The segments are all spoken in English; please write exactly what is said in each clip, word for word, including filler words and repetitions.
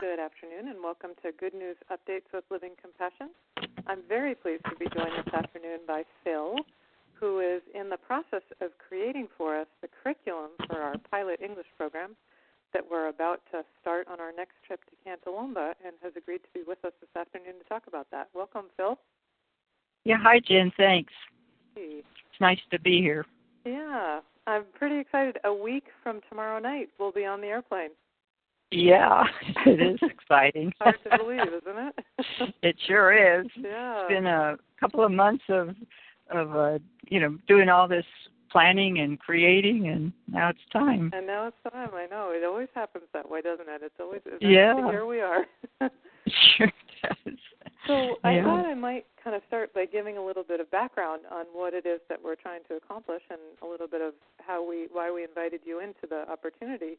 Good afternoon, and welcome to Good News Updates with Living Compassion. I'm very pleased to be joined this afternoon by Phil, who is in the process of creating for us the curriculum for our pilot English program that we're about to start on our next trip to Cantalomba, and has agreed to be with us this afternoon to talk about that. Welcome, Phil. Yeah, hi, Jen. Thanks. Hey. It's nice to be here. Yeah, I'm pretty excited. A week from tomorrow night, we'll be on the airplane. Yeah, it is exciting. Hard to believe, isn't it? It sure is. Yeah. It's been a couple of months of, of uh, you know, doing all this planning and creating, and now it's time. And now it's time. I know. It always happens that way, doesn't it? It's always, yeah. Here we are. It sure does. So I yeah. thought I might kind of start by giving a little bit of background on what it is that we're trying to accomplish, and a little bit of how we, why we invited you into the opportunity.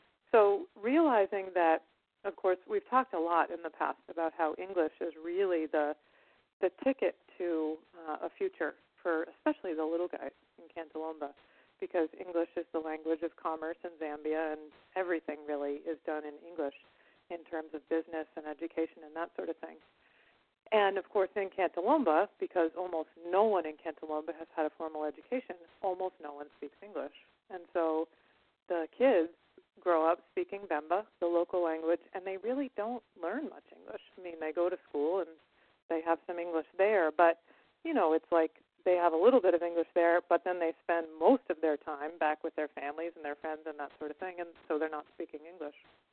So realizing that, of course, we've talked a lot in the past about how English is really the the ticket to uh, a future for especially the little guys in Cantalomba, because English is the language of commerce in Zambia, and everything really is done in English in terms of business and education and that sort of thing. And, of course, in Cantalomba, because almost no one in Cantalomba has had a formal education, almost no one speaks English. And so the kids grow up speaking Bemba, the local language, and they really don't learn much English. I mean, they go to school and they have some English there, but, you know, it's like they have a little bit of English there, but then they spend most of their time back with their families and their friends and that sort of thing, and so they're not speaking English.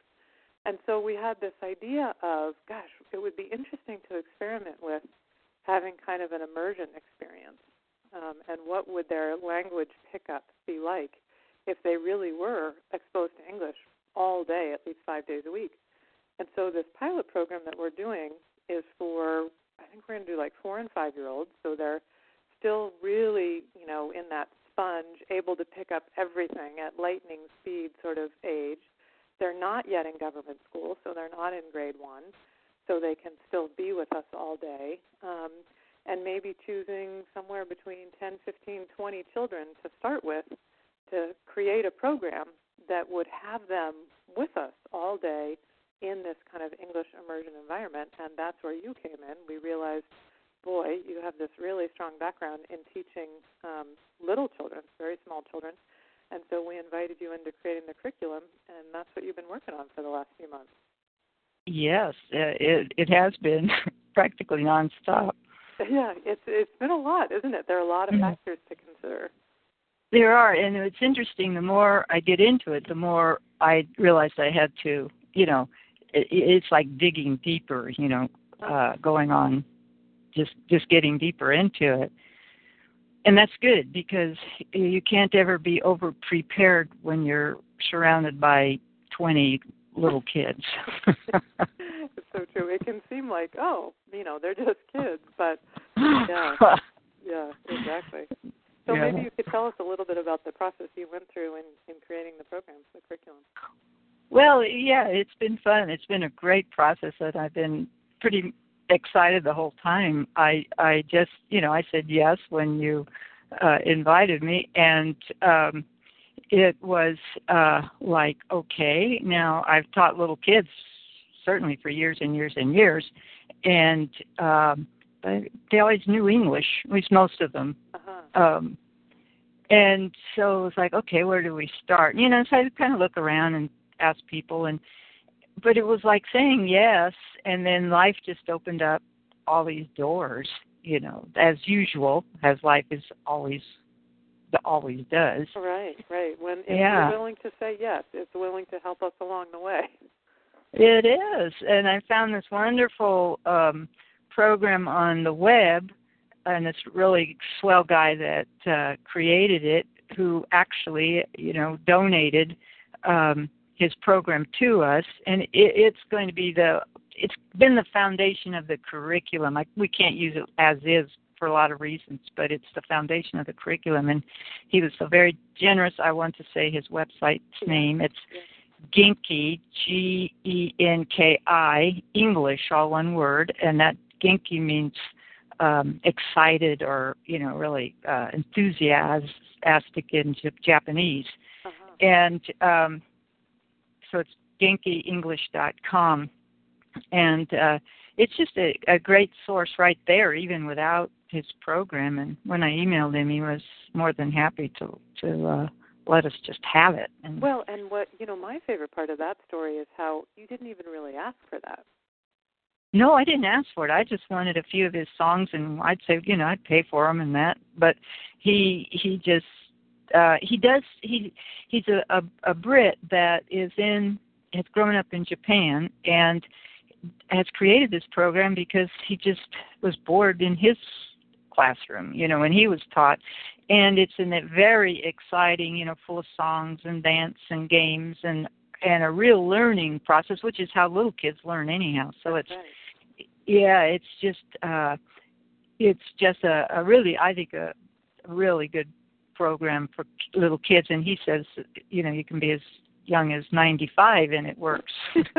And so we had this idea of, gosh, it would be interesting to experiment with having kind of an immersion experience, um, and what would their language pickup be like if they really were exposed to English all day, at least five days a week. And so this pilot program that we're doing is for, I think we're going to do like four and five-year-olds, so they're still really, you know, in that sponge, able to pick up everything at lightning speed sort of age. They're not yet in government school, so they're not in grade one, so they can still be with us all day, um, and maybe choosing somewhere between ten, fifteen, twenty children to start with, to create a program that would have them with us all day in this kind of English immersion environment. And that's where you came in. We realized, boy, you have this really strong background in teaching um, little children, very small children. And so we invited you into creating the curriculum, and that's what you've been working on for the last few months. Yes, it, it has been practically nonstop. Yeah, it's it's been a lot, isn't it? There are a lot of factors to consider. There are, and it's interesting. The more I get into it, the more I realized I had to, you know, it, it's like digging deeper, you know, uh, going on, just just getting deeper into it. And that's good, because you can't ever be over-prepared when you're surrounded by twenty little kids. It's so true. It can seem like, oh, you know, they're just kids, but yeah, yeah, exactly. So yeah. maybe you could tell us a little bit about the process you went through in, in creating the program, the curriculum. Well, yeah, it's been fun. It's been a great process, and I've been pretty excited the whole time. I I just, you know, I said yes when you uh, invited me, and um, it was uh, like, okay, now I've taught little kids certainly for years and years and years, and um, they always knew English, at least most of them. Uh-huh. Um, and so it was like, okay, where do we start? You know, so I kind of look around and ask people, and but it was like saying yes, and then life just opened up all these doors, you know, as usual, as life is always always does. Right, right. When if yeah. we're willing to say yes, it's willing to help us along the way. It is, and I found this wonderful um, program on the web, and this really swell guy that uh, created it, who actually, you know, donated um, his program to us, and it, it's going to be the, it's been the foundation of the curriculum. I, we can't use it as is for a lot of reasons, but it's the foundation of the curriculum, and he was so very generous. I want to say his website's name. It's Genki, G E N K I, English, all one word, and that Genki means um, excited or, you know, really uh, enthusiastic in Japanese. Uh-huh. And um, so it's genki english dot com. And uh, it's just a, a great source right there, even without his program. And when I emailed him, he was more than happy to to uh, let us just have it. And well, and what, you know, my favorite part of that story is how you didn't even really ask for that. No, I didn't ask for it. I just wanted a few of his songs, and I'd say, you know, I'd pay for them and that. But he he just uh, he does he he's a, a a Brit that is in has grown up in Japan and has created this program because he just was bored in his classroom, you know, when he was taught. And it's in a very exciting, you know, full of songs and dance and games and and a real learning process, which is how little kids learn anyhow. So That's it's right. yeah, it's just uh, it's just a, a really, I think, a, a really good program for little kids. And he says, you know, you can be as young as ninety-five and it works.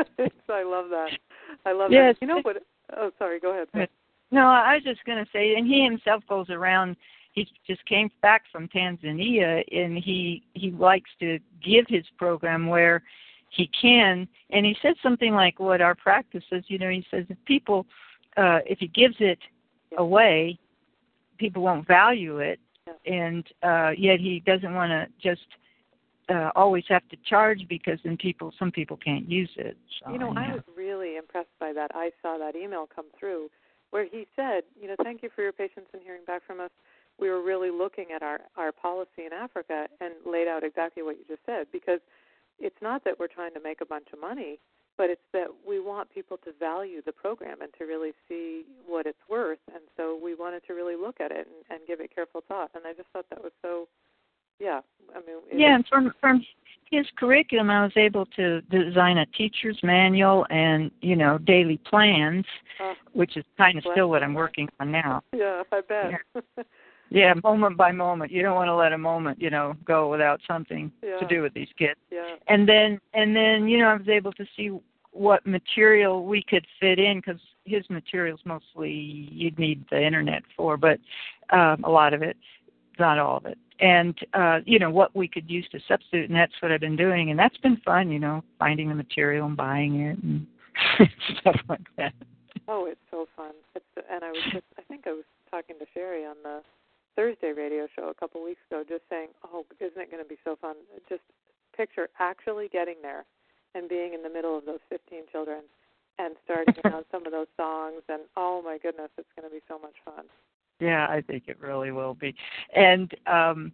I love that. I love yes. that. You know what? Oh, sorry. Go ahead. Sorry. No, I was just going to say, and he himself goes around. He just came back from Tanzania, and he he likes to give his program where he can. And he said something like what our practice is. You know, he says if people, uh, if he gives it away, people won't value it, yeah. and uh, yet he doesn't want to just uh, always have to charge because then people, some people can't use it. So, you know, anyhow. I was really impressed by that. I saw that email come through where he said, you know, thank you for your patience in hearing back from us. We were really looking at our, our policy in Africa and laid out exactly what you just said, because it's not that we're trying to make a bunch of money, but it's that we want people to value the program and to really see what it's worth. And so we wanted to really look at it and, and give it careful thought. And I just thought that was so, yeah. I mean, yeah, and from from his curriculum, I was able to design a teacher's manual and, you know, daily plans, uh, which is kind of still what I'm working on now. Yeah, I bet. Yeah. Yeah, moment by moment. You don't want to let a moment, you know, go without something yeah. to do with these kids. Yeah. And then, and then, you know, I was able to see what material we could fit in, because his materials mostly you'd need the internet for, but um, a lot of it, not all of it. And, uh, you know, what we could use to substitute, and that's what I've been doing. And that's been fun, you know, finding the material and buying it and stuff like that. Oh, it's so fun. It's, and I was just, I think I was talking to Sherry on the Thursday radio show a couple weeks ago, just saying, oh, isn't it going to be so fun? Just picture actually getting there and being in the middle of those fifteen children and starting on some of those songs. And, oh, my goodness, it's going to be so much fun. Yeah, I think it really will be. And um,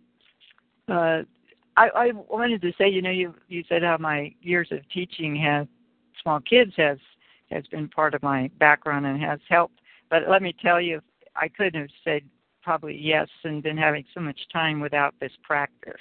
uh, I, I wanted to say, you know, you you said how my years of teaching has small kids has has been part of my background and has helped. But let me tell you, I couldn't have said probably yes and been having so much time without this practice.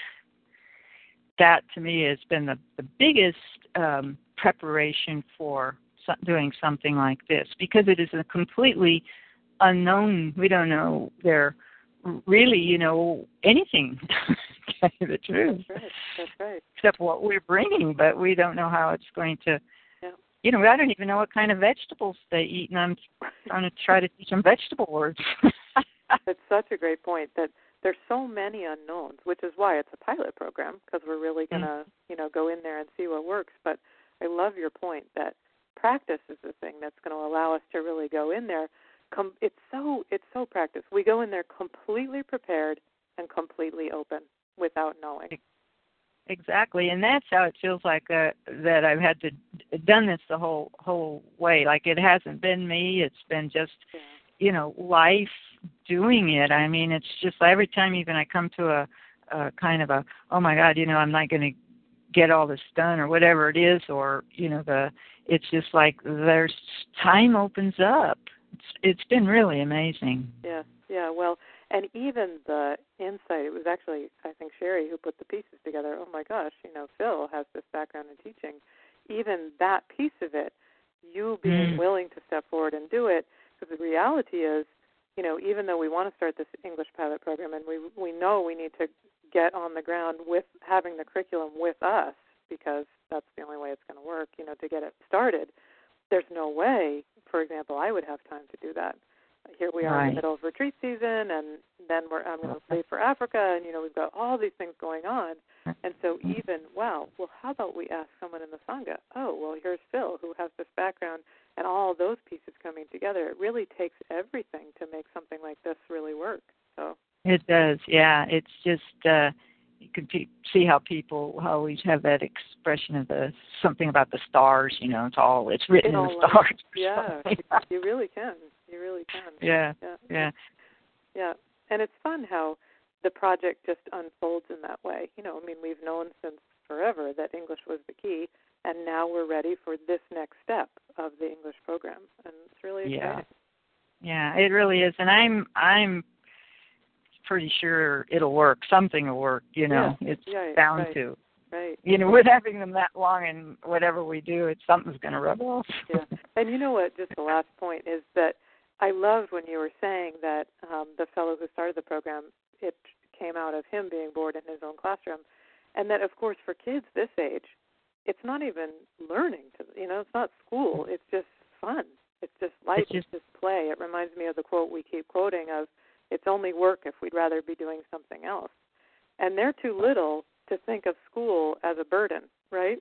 That to me has been the, the biggest um, preparation for so, doing something like this, because it is a completely unknown. We don't know there really, you know, anything, to tell you the truth. That's right. That's right. Except what we're bringing, but we don't know how it's going to, yeah. you know, I don't even know what kind of vegetables they eat, and I'm trying to try to teach them vegetable words. It's such a great point that there's so many unknowns, which is why it's a pilot program, because we're really going to, mm-hmm. you know, go in there and see what works. But I love your point that practice is the thing that's going to allow us to really go in there. Com- it's so it's so practice. We go in there completely prepared and completely open without knowing. Exactly, and that's how it feels like uh, that I've had to done this the whole whole way. Like it hasn't been me; it's been just yeah. you know life doing it. I mean, it's just every time even I come to a, a kind of a oh my God, you know, I'm not going to get all this done or whatever it is, or you know the it's just like there's time opens up. It's it's been really amazing. Yeah, yeah. Well, and even the insight, it was actually, I think, Sherry who put the pieces together. Oh, my gosh, you know, Phil has this background in teaching. Even that piece of it, you being mm. willing to step forward and do it, because the reality is, you know, even though we want to start this English pilot program and we we know we need to get on the ground with having the curriculum with us, because that's the only way it's going to work, you know, to get it started, there's no way, for example, I would have time to do that. here we are right. in the middle of retreat season, and then we're I'm going to leave for Africa, and you know we've got all these things going on, and so even wow, well, how about we ask someone in the Sangha? Oh, well, here's Phil who has this background, and all those pieces coming together. It really takes everything to make something like this really work. So it does, yeah. It's just uh, you can pe- see how people always have that expression of the something about the stars. You know, it's all it's written it in all the stars. yeah, you really can. You really can. Yeah, yeah, yeah. yeah. And it's fun how the project just unfolds in that way. You know, I mean, we've known since forever that English was the key, and now we're ready for this next step of the English program, and it's really exciting. Yeah, yeah, it really is, and I'm I'm pretty sure it'll work. Something will work. You know, yeah. it's yeah, bound right. to. Right. You know, with having them that long and whatever we do, it's something's going to rub off. Yeah. And you know what, just the last point is that I loved when you were saying that um, the fellow who started the program, it came out of him being bored in his own classroom. And that, of course, for kids this age, it's not even learning. To, you know, it's not school. It's just fun. It's just life. It's just, it's just play. It reminds me of the quote we keep quoting of, it's only work if we'd rather be doing something else. And they're too little to think of school as a burden, right?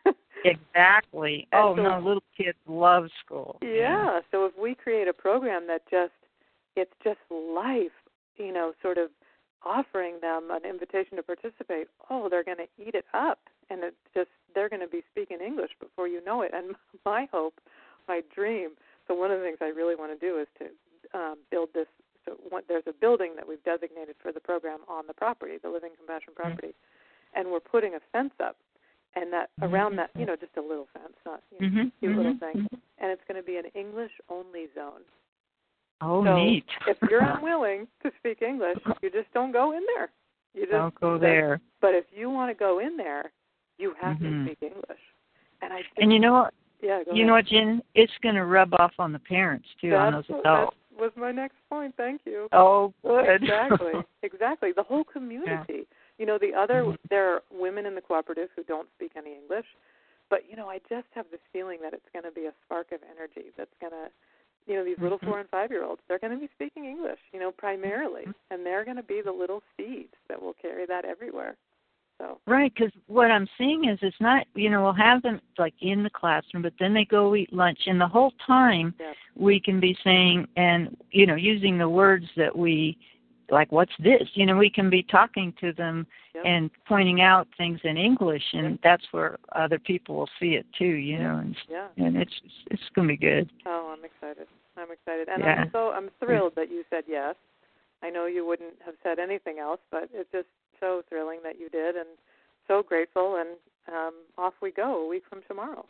Exactly. Oh, so, no, little kids love school. Yeah, yeah, so if we create a program that just, it's just life, you know, sort of offering them an invitation to participate, oh, they're going to eat it up. And it's just, they're going to be speaking English before you know it. And my hope, my dream, so one of the things I really want to do is to um, build this. So one, there's a building that we've designated for the program on the property, the Living Compassion property. Mm-hmm. And we're putting a fence up. And that around that, you know, just a little fence, not you know, mm-hmm, cute mm-hmm, little thing. Mm-hmm. And it's going to be an English-only zone. Oh, so neat. If you're unwilling to speak English, you just don't go in there. You just don't go there. But if you want to go in there, you have mm-hmm. to speak English. And I just, and you know what? Yeah, go you ahead. know what, Jen? It's going to rub off on the parents too, That's, on those adults. That was my next point. Thank you. Oh, good. Exactly, exactly. The whole community. Yeah. You know, the other, mm-hmm. there are women in the cooperative who don't speak any English, but, you know, I just have this feeling that it's going to be a spark of energy that's going to, you know, these little mm-hmm. four and five-year-olds, they're going to be speaking English, you know, primarily, mm-hmm. and they're going to be the little seeds that will carry that everywhere. So. Right, because what I'm seeing is it's not, you know, we'll have them like in the classroom, but then they go eat lunch, and the whole time Yep. we can be saying and, you know, using the words that we, like, what's this? You know, we can be talking to them yep. and pointing out things in English, and yep. that's where other people will see it too, you yep. know, and, yeah. and it's it's going to be good. Oh, I'm excited. I'm excited. And yeah. I'm so I'm thrilled that you said yes. I know you wouldn't have said anything else, but it's just so thrilling that you did, and so grateful, and um, off we go a week from tomorrow.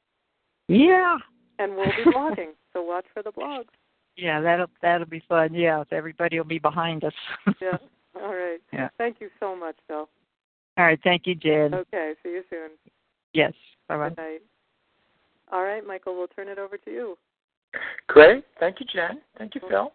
Yeah. And we'll be blogging, so watch for the blogs. Yeah, that'll that'll be fun. Yeah, everybody will be behind us. Yeah. All right. Yeah. Thank you so much, Bill. All right. Thank you, Jen. Okay. See you soon. Yes. Bye-bye. Good night. All right, Michael, we'll turn it over to you. Great. Thank you, Jen. Thank you, Phil.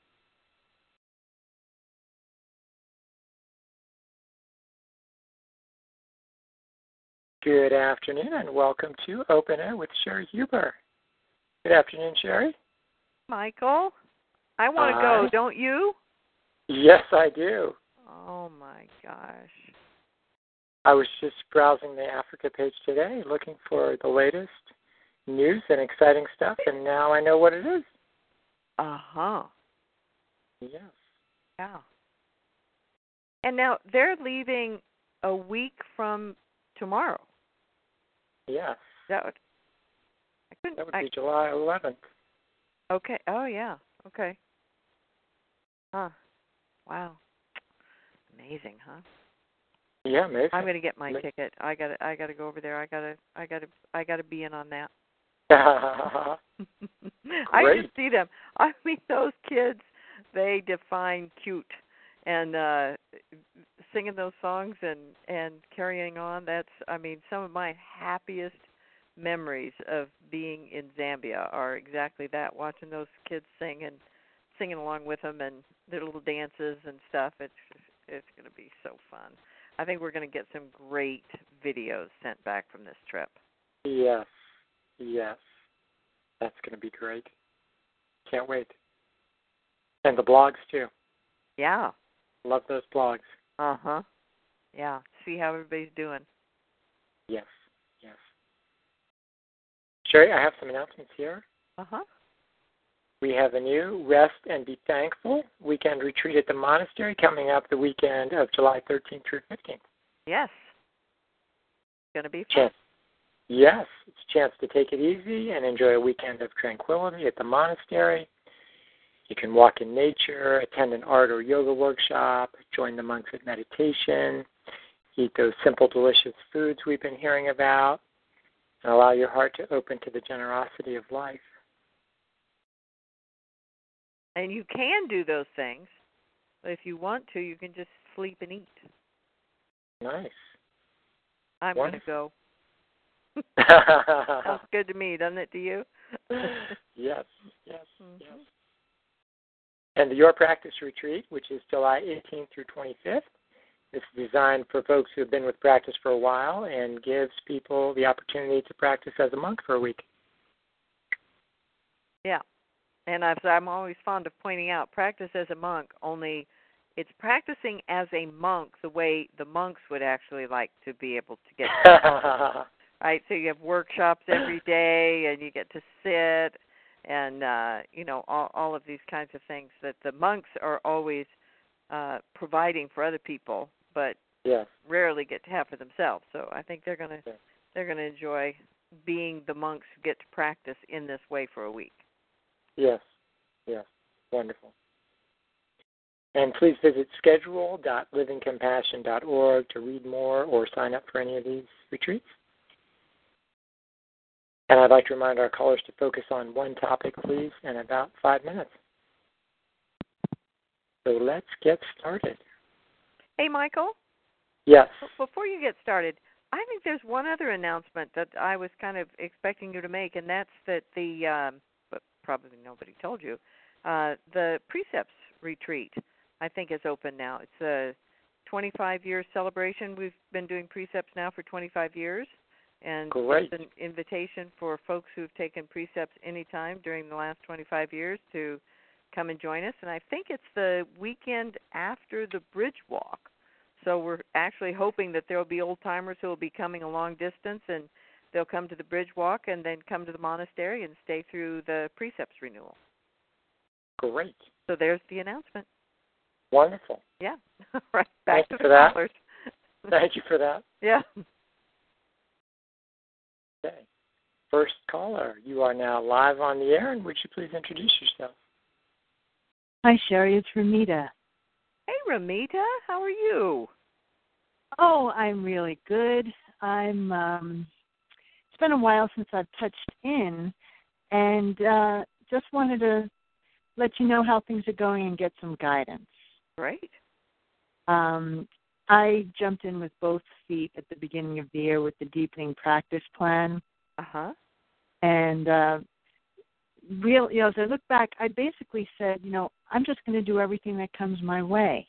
Good afternoon, and welcome to Open Air with Sherry Huber. Good afternoon, Sherry. Michael, I want to go, don't you? Yes, I do. Oh, my gosh. I was just browsing the Africa page today, looking for the latest news and exciting stuff, and now I know what it is. Uh-huh. Yes. Yeah. And now they're leaving a week from tomorrow. Yes. That would, I couldn't, that would be I, July eleventh. Okay. Oh, yeah. Okay. Huh. Wow. Amazing, huh? Yeah, amazing. I'm going to get my amazing. ticket. I got to I got to go over there. I got to I got to I got to be in on that. I just see them. I mean, those kids, they define cute, and uh singing those songs and and carrying on. That's, I mean, some of my happiest memories of being in Zambia are exactly that, watching those kids sing and singing along with them and their little dances and stuff. It's it's going to be so fun. I think we're going to get some great videos sent back from this trip. Yes, yes. That's going to be great. Can't wait. And the blogs, too. Yeah. Love those blogs. Uh-huh. Yeah. See how everybody's doing. Yes, yes. Sherry, I have some announcements here. Uh-huh. We have a new Rest and Be Thankful weekend retreat at the monastery coming up the weekend of July thirteenth through fifteenth. Yes. It's going to be fun. Chance. Yes, it's a chance to take it easy and enjoy a weekend of tranquility at the monastery. You can walk in nature, attend an art or yoga workshop, join the monks at meditation, eat those simple, delicious foods we've been hearing about, and allow your heart to open to the generosity of life. And you can do those things, but if you want to, you can just sleep and eat. Nice. I'm going to go. Wonderful. Sounds good to me, doesn't it to you? Yes, yes, Mhm. yes. And the Your Practice Retreat, which is July eighteenth through twenty-fifth, is designed for folks who have been with practice for a while and gives people the opportunity to practice as a monk for a week. Yeah. And I've, I'm always fond of pointing out, practice as a monk, only it's practicing as a monk the way the monks would actually like to be able to get to practice. Right? So you have workshops every day, and you get to sit, and, uh, you know, all, all of these kinds of things that the monks are always uh, providing for other people, but yes. rarely get to have for themselves. So I think they're going to Yes. they're going to enjoy being the monks who get to practice in this way for a week. Yes, yes, wonderful. And please visit schedule dot living compassion dot org to read more or sign up for any of these retreats. And I'd like to remind our callers to focus on one topic, please, in about five minutes. So let's get started. Hey, Michael? Yes. Before you get started, I think there's one other announcement that I was kind of expecting you to make, and that's that the, um, but probably nobody told you, uh, the Precepts Retreat, I think, is open now. It's a twenty-five year celebration. We've been doing Precepts now for twenty-five years, and Great. it's an invitation for folks who've taken Precepts anytime during the last twenty-five years to come and join us. And I think it's the weekend after the Bridge Walk. So we're actually hoping that there will be old-timers who will be coming a long distance, and they'll come to the Bridge Walk and then come to the monastery and stay through the Precepts renewal. Great. So there's the announcement. Wonderful. Yeah. Right. Back Thank you to for the that. callers. Thank you for that. Yeah. Okay. First caller, you are now live on the air, and would you please introduce yourself? Hi, Sherry. It's Ramita. Hey, Ramita. How are you? Oh, I'm really good. I'm. Um, it's been a while since I've touched in, and uh, just wanted to let you know how things are going and get some guidance. Great. Um, I jumped in with both feet at the beginning of the year with the deepening practice plan, Uh-huh. and uh, real. You know, as I look back, I basically said, you know, I'm just going to do everything that comes my way.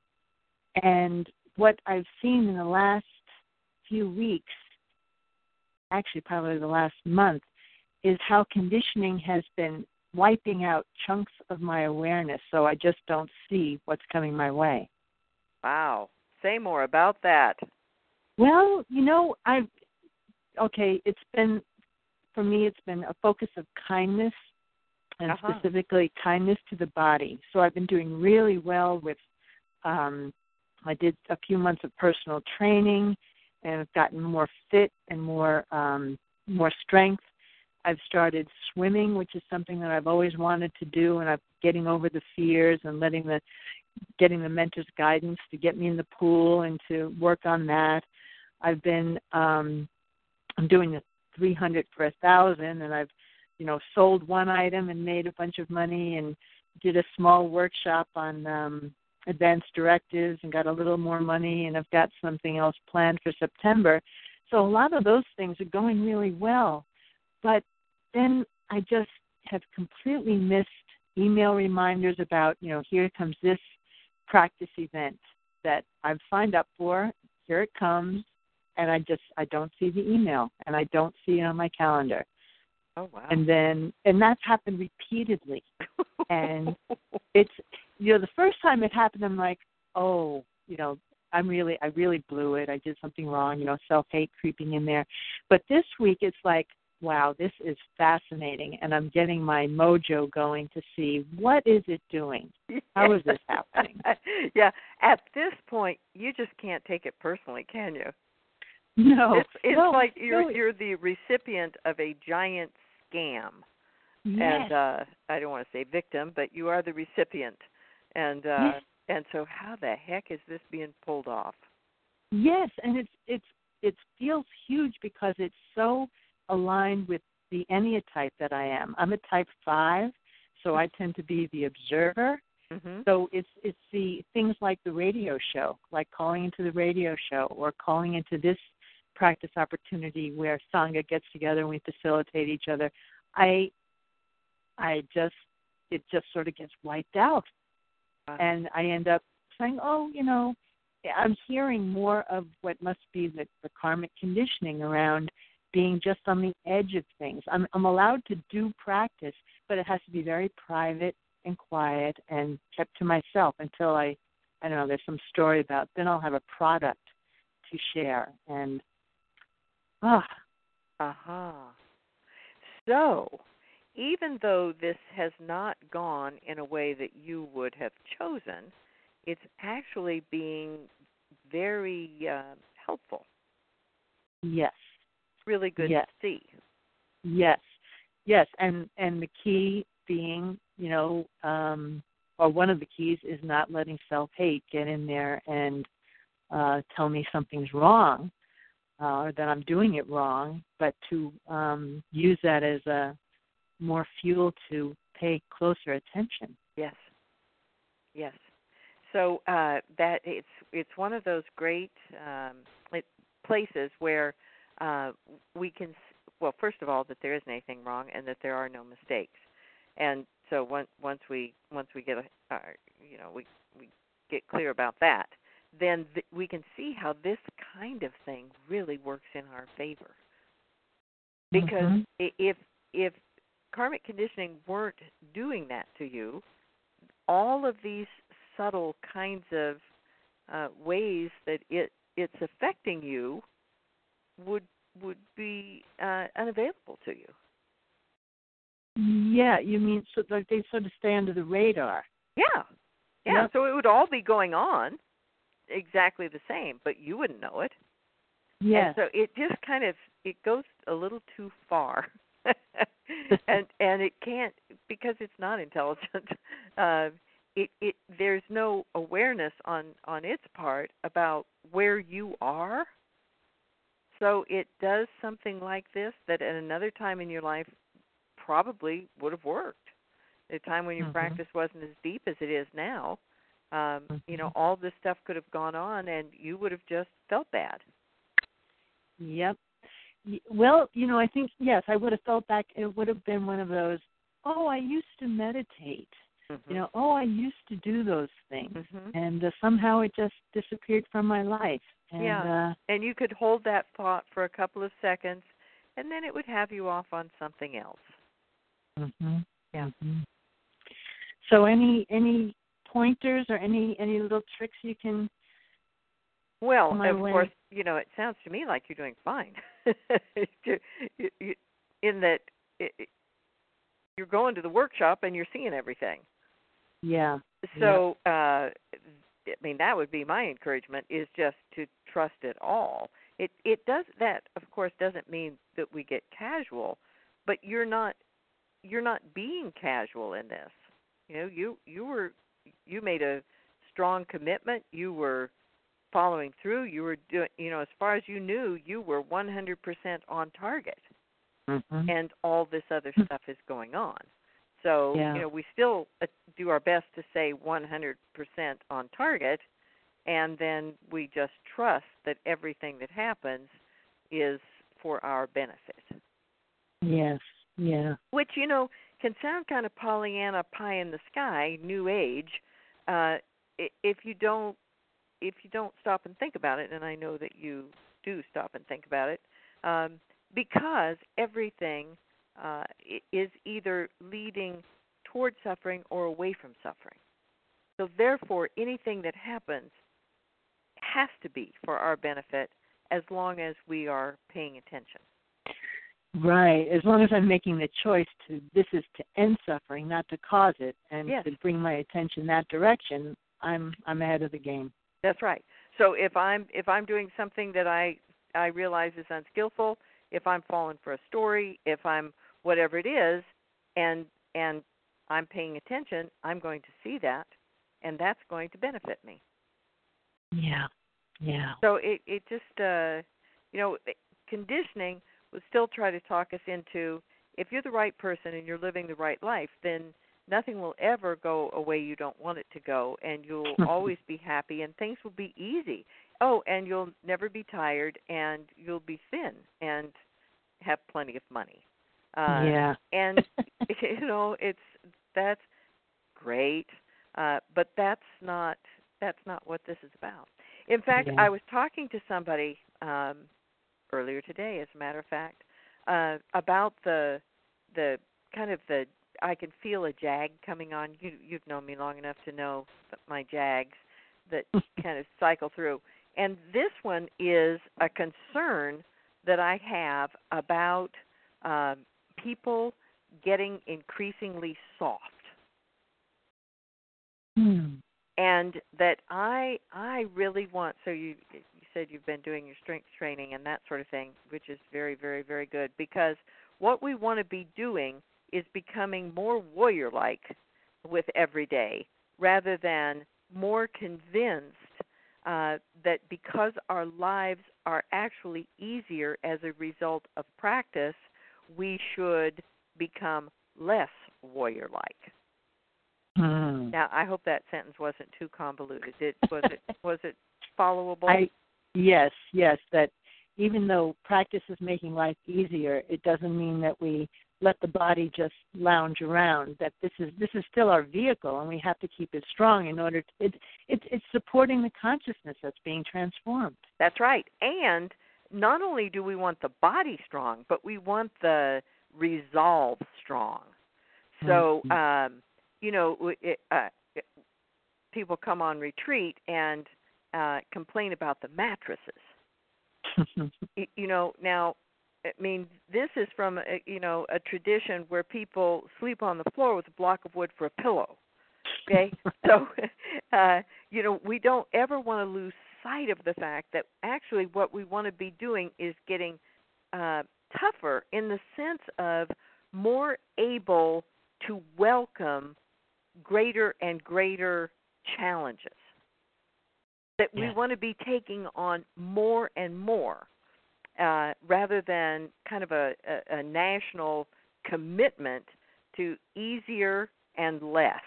And what I've seen in the last few weeks, actually probably the last month, is how conditioning has been wiping out chunks of my awareness, so I just don't see what's coming my way. Wow. Say more about that. Well, you know, I've, okay, it's been, for me, it's been a focus of kindness, and Uh-huh. specifically kindness to the body. So I've been doing really well with, um, I did a few months of personal training, and I've gotten more fit and more um, more strength. I've started swimming, which is something that I've always wanted to do, and I'm getting over the fears and letting the getting the mentor's guidance to get me in the pool and to work on that. I've been um, I'm doing the three hundred for a thousand, and I've you know sold one item and made a bunch of money, and did a small workshop on um, advanced directives and got a little more money, and I've got something else planned for September. So a lot of those things are going really well. But then I just have completely missed email reminders about, you know, here comes this practice event that I've signed up for. Here it comes, and I just, I don't see the email, and I don't see it on my calendar. Oh, wow. And then, and that's happened repeatedly. And it's, you know, the first time it happened, I'm like, oh, you know, I'm really, I really blew it. I did something wrong, you know, self-hate creeping in there. But this week it's like, wow, this is fascinating. And I'm getting my mojo going to see what is it doing? How is this happening? Yeah. At this point, you just can't take it personally, can you? No. It's, it's no, like you're no. you're the recipient of a giant scam. Yes. And uh, I don't want to say victim, but you are the recipient. And uh, yes. and so how the heck is this being pulled off? Yes, and it's it's it feels huge because it's so aligned with the Enneatype that I am. I'm a type five, so I tend to be the observer. Mm-hmm. So it's it's the things like the radio show, like calling into the radio show or calling into this practice opportunity where Sangha gets together and we facilitate each other. I I just it just sort of gets wiped out. Wow. And I end up saying, oh, you know, I'm hearing more of what must be the, the karmic conditioning around being just on the edge of things. I'm, I'm allowed to do practice, but it has to be very private and quiet and kept to myself until I, I don't know, there's some story about, then I'll have a product to share. And, ah. Aha. Uh-huh. So, even though this has not gone in a way that you would have chosen, it's actually being very uh, helpful. Yes. It's really good yes. to see. Yes. Yes. And and the key being, you know, um, or one of the keys is not letting self-hate get in there and uh, tell me something's wrong uh, or that I'm doing it wrong, but to um, use that as a more fuel to pay closer attention. Yes. Yes. So uh, that it's it's one of those great um, it, places where uh, we can, well, first of all, that there isn't anything wrong and that there are no mistakes. And so once once we once we get a, uh, you know we we get clear about that, then th- we can see how this kind of thing really works in our favor. Because mm-hmm. if if karmic conditioning weren't doing that to you, all of these subtle kinds of uh, ways that it it's affecting you would would be uh, unavailable to you. Yeah, you mean so like they sort of stay under the radar. Yeah, yeah. Yep. So it would all be going on exactly the same, but you wouldn't know it. Yeah. And so it just kind of it goes a little too far, and and it can't because it's not intelligent. Uh, it it there's no awareness on on its part about where you are. So it does something like this that at another time in your life probably would have worked. At a time when your mm-hmm. practice wasn't as deep as it is now, um, mm-hmm. you know, all this stuff could have gone on, and you would have just felt bad. Yep. Well, you know, I think, yes, I would have felt back, it would have been one of those, oh, I used to meditate. Mm-hmm. You know, oh, I used to do those things. Mm-hmm. And uh, somehow it just disappeared from my life. And, yeah. Uh, and you could hold that thought for a couple of seconds, and then it would have you off on something else. mm-hmm. Yeah. Mm-hmm. So any any pointers or any, any little tricks you can Well, of way? course, you know, it sounds to me like you're doing fine. In that you're going to the workshop and you're seeing everything. Yeah. So, yeah. uh, I mean, that would be my encouragement, is just to trust it all. It it does that, of course, doesn't mean that we get casual, but you're not you're not being casual in this. You know, you you were you made a strong commitment. You were following through. You were doing, you know, as far as you knew, you were one hundred percent on target. Mm-hmm. And all this other stuff is going on. So, yeah. you know, we still do our best to say one hundred percent on target, and then we just trust that everything that happens is for our benefit. Yes, yeah. Which, you know, can sound kind of Pollyanna, pie in the sky, new age, uh, if you don't if you don't stop and think about it, and I know that you do stop and think about it, um, because everything uh, is either leading toward suffering or away from suffering. So therefore, anything that happens has to be for our benefit as long as we are paying attention. Right. As long as I'm making the choice to, this is to end suffering, not to cause it, and yes. to bring my attention that direction, I'm I'm ahead of the game. That's right. So if I'm if I'm doing something that I I realize is unskillful, if I'm falling for a story, if I'm whatever it is, and and I'm paying attention, I'm going to see that, and that's going to benefit me. Yeah. Yeah. So it it just uh, you know, conditioning would still try to talk us into, if you're the right person and you're living the right life, then nothing will ever go a way you don't want it to go, and you'll always be happy, and things will be easy. Oh, and you'll never be tired, and you'll be thin and have plenty of money. Uh, yeah. And, you know, it's that's great, uh, but that's not that's not what this is about. In fact, yeah. I was talking to somebody um, earlier today, as a matter of fact, uh, about the the kind of the I can feel a jag coming on. You you've known me long enough to know my jags that kind of cycle through. And this one is a concern that I have about um, people getting increasingly soft. Hmm. And that I I really want, so you you said you've been doing your strength training and that sort of thing, which is very, very, very good, because what we want to be doing is becoming more warrior-like with every day, rather than more convinced uh, that because our lives are actually easier as a result of practice, we should become less warrior-like. Hmm. Now, I hope that sentence wasn't too convoluted. It, was it was it followable? I yes, yes. That even though practice is making life easier, it doesn't mean that we let the body just lounge around. That this is this is still our vehicle, and we have to keep it strong in order to. It, it, it's supporting the consciousness that's being transformed. That's right. And not only do we want the body strong, but we want the resolve strong. So. Mm-hmm. Um, You know, it, uh, it, people come on retreat and uh, complain about the mattresses. you, you know, now, I mean, this is from, a, you know, a tradition where people sleep on the floor with a block of wood for a pillow, okay? so, uh, you know, we don't ever want to lose sight of the fact that actually what we want to be doing is getting uh, tougher in the sense of more able to welcome greater and greater challenges, that we yeah. want to be taking on more and more, uh, rather than kind of a, a, a national commitment to easier and less.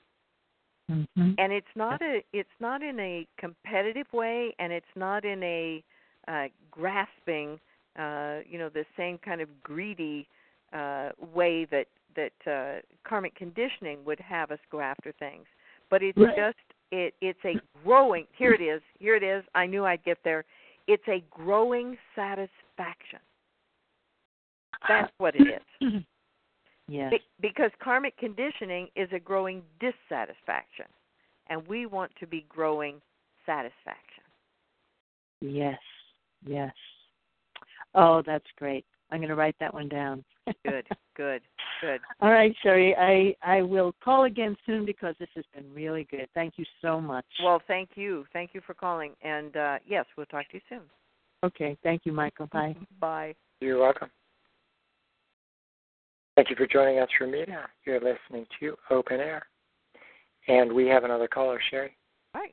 Mm-hmm. And it's not a it's not in a competitive way, and it's not in a uh, grasping, uh, you know, the same kind of greedy uh, way that that uh, karmic conditioning would have us go after things. But it's right. just, it, it's a growing, here it is, here it is, I knew I'd get there. It's a growing satisfaction. That's what it is. Yes. Be- because karmic conditioning is a growing dissatisfaction, and we want to be growing satisfaction. Yes, yes. Oh, that's great. I'm going to write that one down. Good, good, good. All right, Sherry, I, I will call again soon because this has been really good. Thank you so much. Well, thank you. Thank you for calling. And, uh, yes, we'll talk to you soon. Okay, thank you, Michael. Bye. Bye. You're welcome. Thank you for joining us, Ramita. You're listening to Open Air. And we have another caller, Sherry. Hi.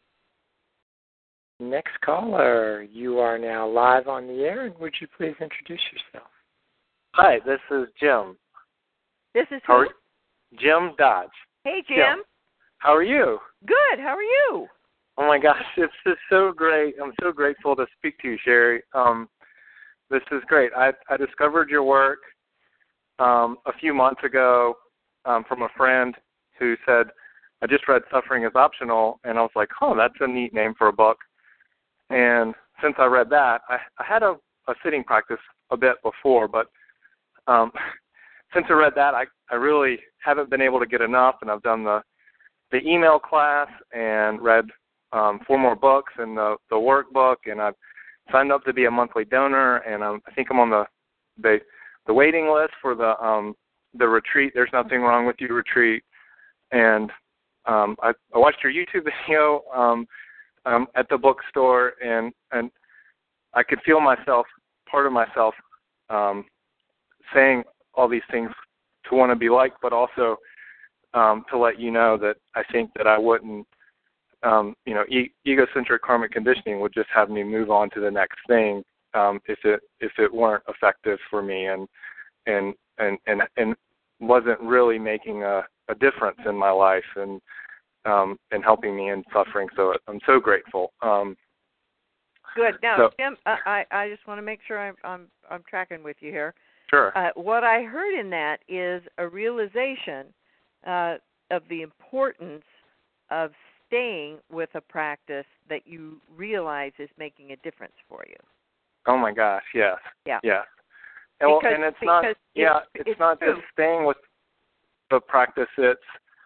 Next caller, you are now live on the air, and would you please introduce yourself? Hi, this is Jim. This is How who? are, Jim Dodge. Hey, Jim. Jim. How are you? Good. How are you? Oh, my gosh, it's just so great. I'm so grateful to speak to you, Sherry. Um, this is great. I, I discovered your work um, a few months ago um, from a friend who said, I just read Suffering is Optional, and I was like, oh, that's a neat name for a book. And since I read that, I, I had a, a sitting practice a bit before, but um, since I read that, I, I really haven't been able to get enough, and I've done the, the email class and read um, four more books and the, the workbook, and I've signed up to be a monthly donor, and I'm, I think I'm on the, the the waiting list for the um, the retreat. There's Nothing Wrong with You retreat, and um, I, I watched your YouTube video um, um, at the bookstore, and and I could feel myself, part of myself, um, saying all these things to want to be like, but also um, to let you know that I think that I wouldn't, um, you know, e- egocentric karmic conditioning would just have me move on to the next thing um, if it if it weren't effective for me and and and and, and wasn't really making a, a difference in my life and um, and helping me in suffering. So I'm so grateful. Um, Good. Now, so, Jim, I, I just want to make sure I'm I'm, I'm tracking with you here. Sure. Uh, what I heard in that is a realization uh, of the importance of staying with a practice that you realize is making a difference for you. Oh my gosh, yes. Yeah. Yeah. And, well, because, and it's not yeah, it's, it's, it's not true. just staying with the practice, it's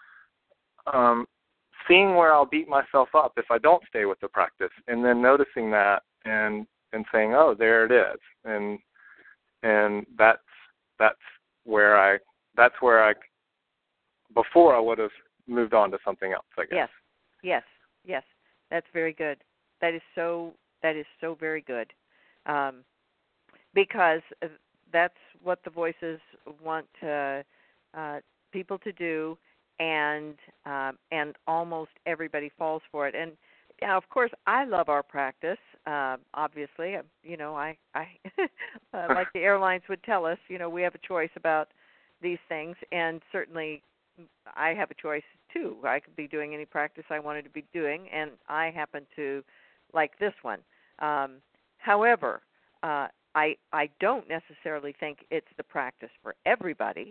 um, seeing where I'll beat myself up if I don't stay with the practice, and then noticing that and and saying, "Oh, there it is." And and that's that's where I that's where I before I would have moved on to something else, I guess. Yes. Yes. Yes. That's very good. That is so that is so very good. Um, because that's what the voices want to, uh, people to do, and uh, and almost everybody falls for it. And yeah, of course, I love our practice. Uh, obviously, you know, I, I uh, like the airlines would tell us, you know, we have a choice about these things, and certainly, I have a choice too. I could be doing any practice I wanted to be doing, and I happen to like this one. Um, however, uh, I I don't necessarily think it's the practice for everybody,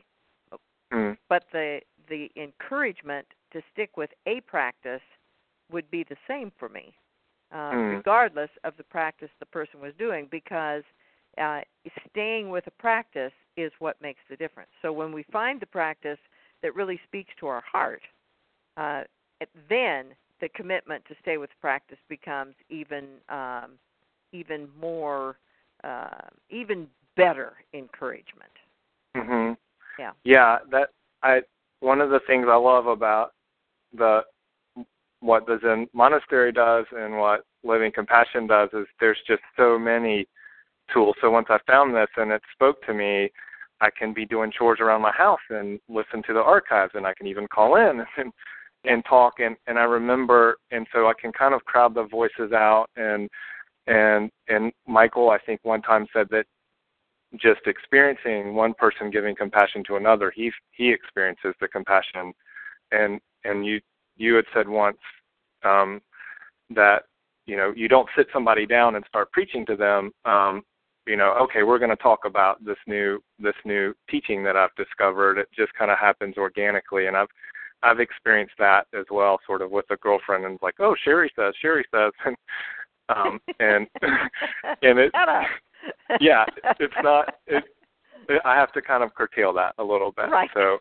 mm. but the the encouragement to stick with a practice would be the same for me, uh, mm. regardless of the practice the person was doing, because uh, staying with a practice is what makes the difference. So when we find the practice that really speaks to our heart, uh, then the commitment to stay with practice becomes even um, even more, uh, even better encouragement. Mm-hmm. Yeah. Yeah. That I one of the things I love about the what the Zen monastery does and what Living Compassion does is there's just so many tools. So once I found this and it spoke to me, I can be doing chores around my house and listen to the archives, and I can even call in and and talk. And, and I remember, and so I can kind of crowd the voices out. And and and Michael, I think one time said that just experiencing one person giving compassion to another, he he experiences the compassion. And and you you had said once um, that you know you don't sit somebody down and start preaching to them. Um, you know, okay, we're going to talk about this new this new teaching that I've discovered. It just kind of happens organically, and I've I've experienced that as well, sort of with a girlfriend, and it's like, oh, Sherry says, Sherry says, and um, and and it, yeah, it's not. It, I have to kind of curtail that a little bit. Right. So.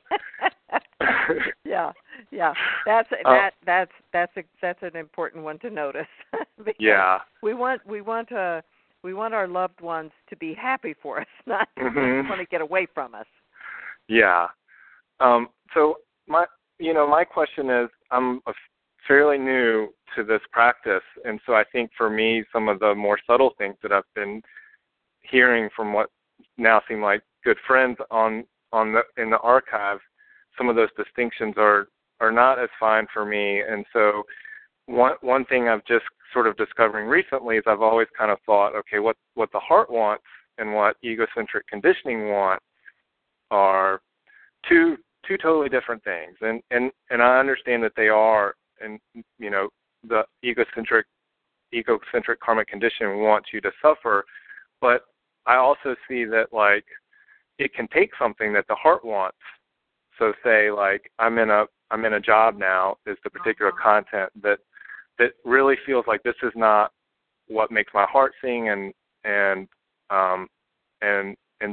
yeah, yeah. That's uh, that that's that's a, that's an important one to notice. yeah. We want we want to. We want our loved ones to be happy for us, not mm-hmm. want to get away from us. Yeah. Um, so my, you know, my question is, I'm fairly new to this practice, and so I think for me, some of the more subtle things that I've been hearing from what now seem like good friends on on the in the archive, some of those distinctions are are not as fine for me, and so one one thing I've just sort of discovering recently is I've always kind of thought, okay, what what the heart wants and what egocentric conditioning want are two two totally different things, and and and I understand that they are, and you know, the egocentric egocentric karmic conditioning wants you to suffer, but I also see that like it can take something that the heart wants. So say like I'm in a I'm in a job now is the particular content that that really feels like this is not what makes my heart sing, and and um and and that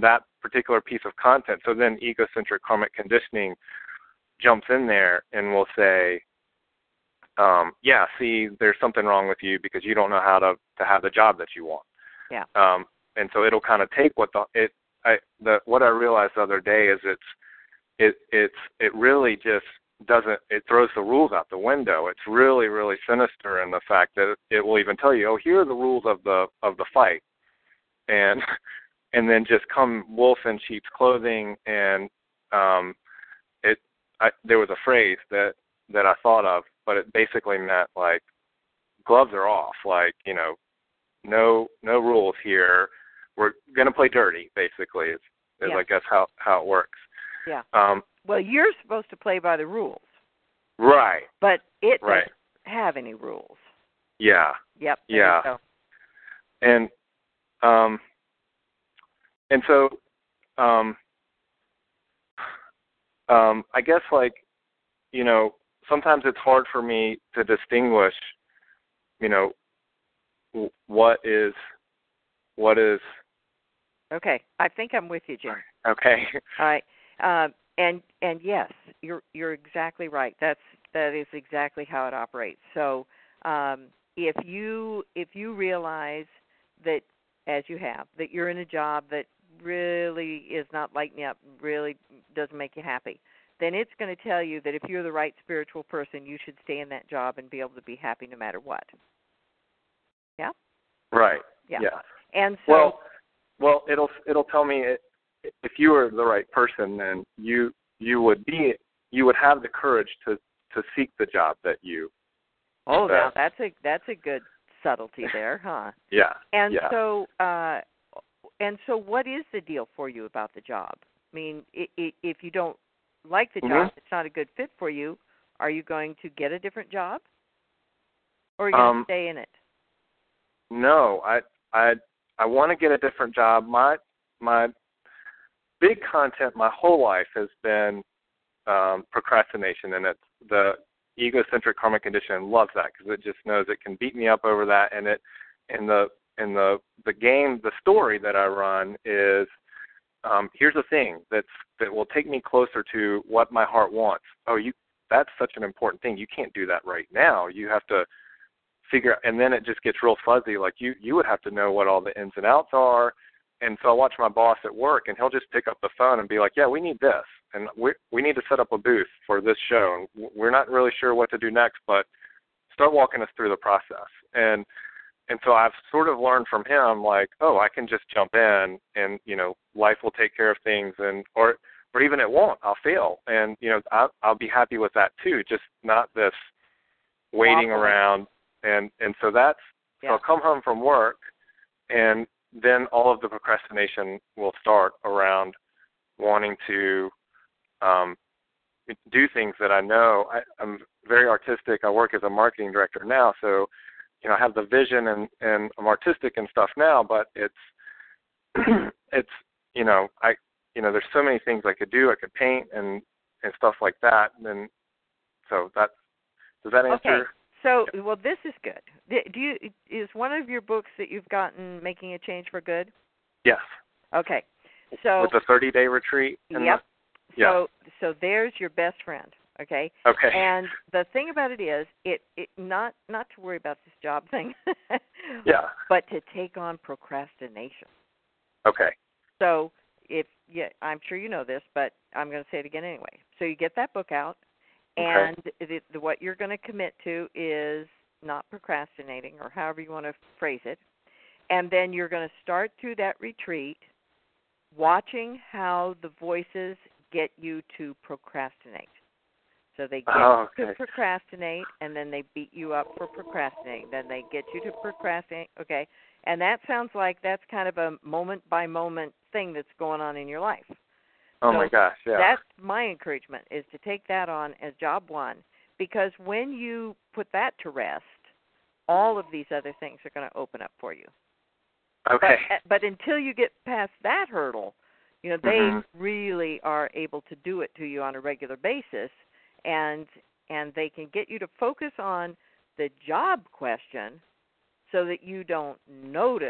particular piece of content. So then egocentric karmic conditioning jumps in there and will say, um, yeah, see, there's something wrong with you because you don't know how to, to have the job that you want. Yeah. Um, and so it'll kind of take what the it I the what I realized the other day is it's it it's it really just doesn't it throws the rules out the window. It's really really sinister in the fact that it will even tell you, oh, here are the rules of the of the fight, and and then just come wolf in sheep's clothing. And um, it I, there was a phrase that that I thought of, but it basically meant like gloves are off, like, you know, no no rules here. We're going to play dirty, basically, is, is yeah. I guess how, how it works. Yeah. Um, well, you're supposed to play by the rules. Right. But it right. doesn't have any rules. Yeah. Yep. There yeah. you go. And um, and so um, um, I guess, like, you know, sometimes it's hard for me to distinguish, you know, what is what is Okay, I think I'm with you, Jim. Okay. All right, um, and and yes, you're you're exactly right. That's that is exactly how it operates. So um, if you if you realize that, as you have, that you're in a job that really is not lighting you up, really doesn't make you happy, then it's going to tell you that if you're the right spiritual person, you should stay in that job and be able to be happy no matter what. Yeah. Right. Yeah. yeah. And so. Well, Well, it'll it'll tell me it, if you were the right person, then you you would be you would have the courage to, to seek the job that you. Oh, that, now that's a that's a good subtlety there, huh? Yeah. And yeah. so, uh, and so, what is the deal for you about the job? I mean, i i if you don't like the job, mm-hmm. it's not a good fit for you. Are you going to get a different job, or are you going um, to stay in it? No, I I. I want to get a different job. My my big content my whole life has been um, procrastination, and it's the egocentric karmic condition loves that because it just knows it can beat me up over that. And it in the in the the game, the story that I run is um, here's a thing that's that will take me closer to what my heart wants. Oh, you that's such an important thing. You can't do that right now. You have to figure, and then it just gets real fuzzy. Like you, you would have to know what all the ins and outs are. And so I watch my boss at work, and he'll just pick up the phone and be like, "Yeah, we need this, and we we need to set up a booth for this show, and we're not really sure what to do next, but start walking us through the process." And and so I've sort of learned from him, like, oh, I can just jump in, and you know, life will take care of things, and or or even it won't. I'll fail, and you know, I'll, I'll be happy with that too. Just not this waiting Awful. around. And and so that's yeah. so I'll come home from work, and then all of the procrastination will start around wanting to um, do things that I know. I, I'm very artistic. I work as a marketing director now, so you know I have the vision and, and I'm artistic and stuff now. But it's it's you know I you know there's so many things I could do. I could paint and and stuff like that. And so that does that answer? Okay. So, well, this is good. Do you is one of your books that you've gotten Making a Change for Good? Yes. Okay. So with the thirty-day retreat. And yep. The, yeah. So, so there's your best friend. Okay. Okay. And the thing about it is, it, it not not to worry about this job thing. yeah. But to take on procrastination. Okay. So if yeah, I'm sure you know this, but I'm going to say it again anyway. So you get that book out. And okay. it, it, what you're going to commit to is not procrastinating, or however you want to phrase it. And then you're going to start through that retreat watching how the voices get you to procrastinate. So they get oh, you okay. to procrastinate, and then they beat you up for procrastinating. Then they get you to procrastinate. Okay. And that sounds like that's kind of a moment-by-moment thing that's going on in your life. Oh, so my gosh, yeah. That's my encouragement, is to take that on as job one, because when you put that to rest, all of these other things are going to open up for you. Okay. But, but until you get past that hurdle, you know, they mm-hmm. really are able to do it to you on a regular basis, and and they can get you to focus on the job question so that you don't notice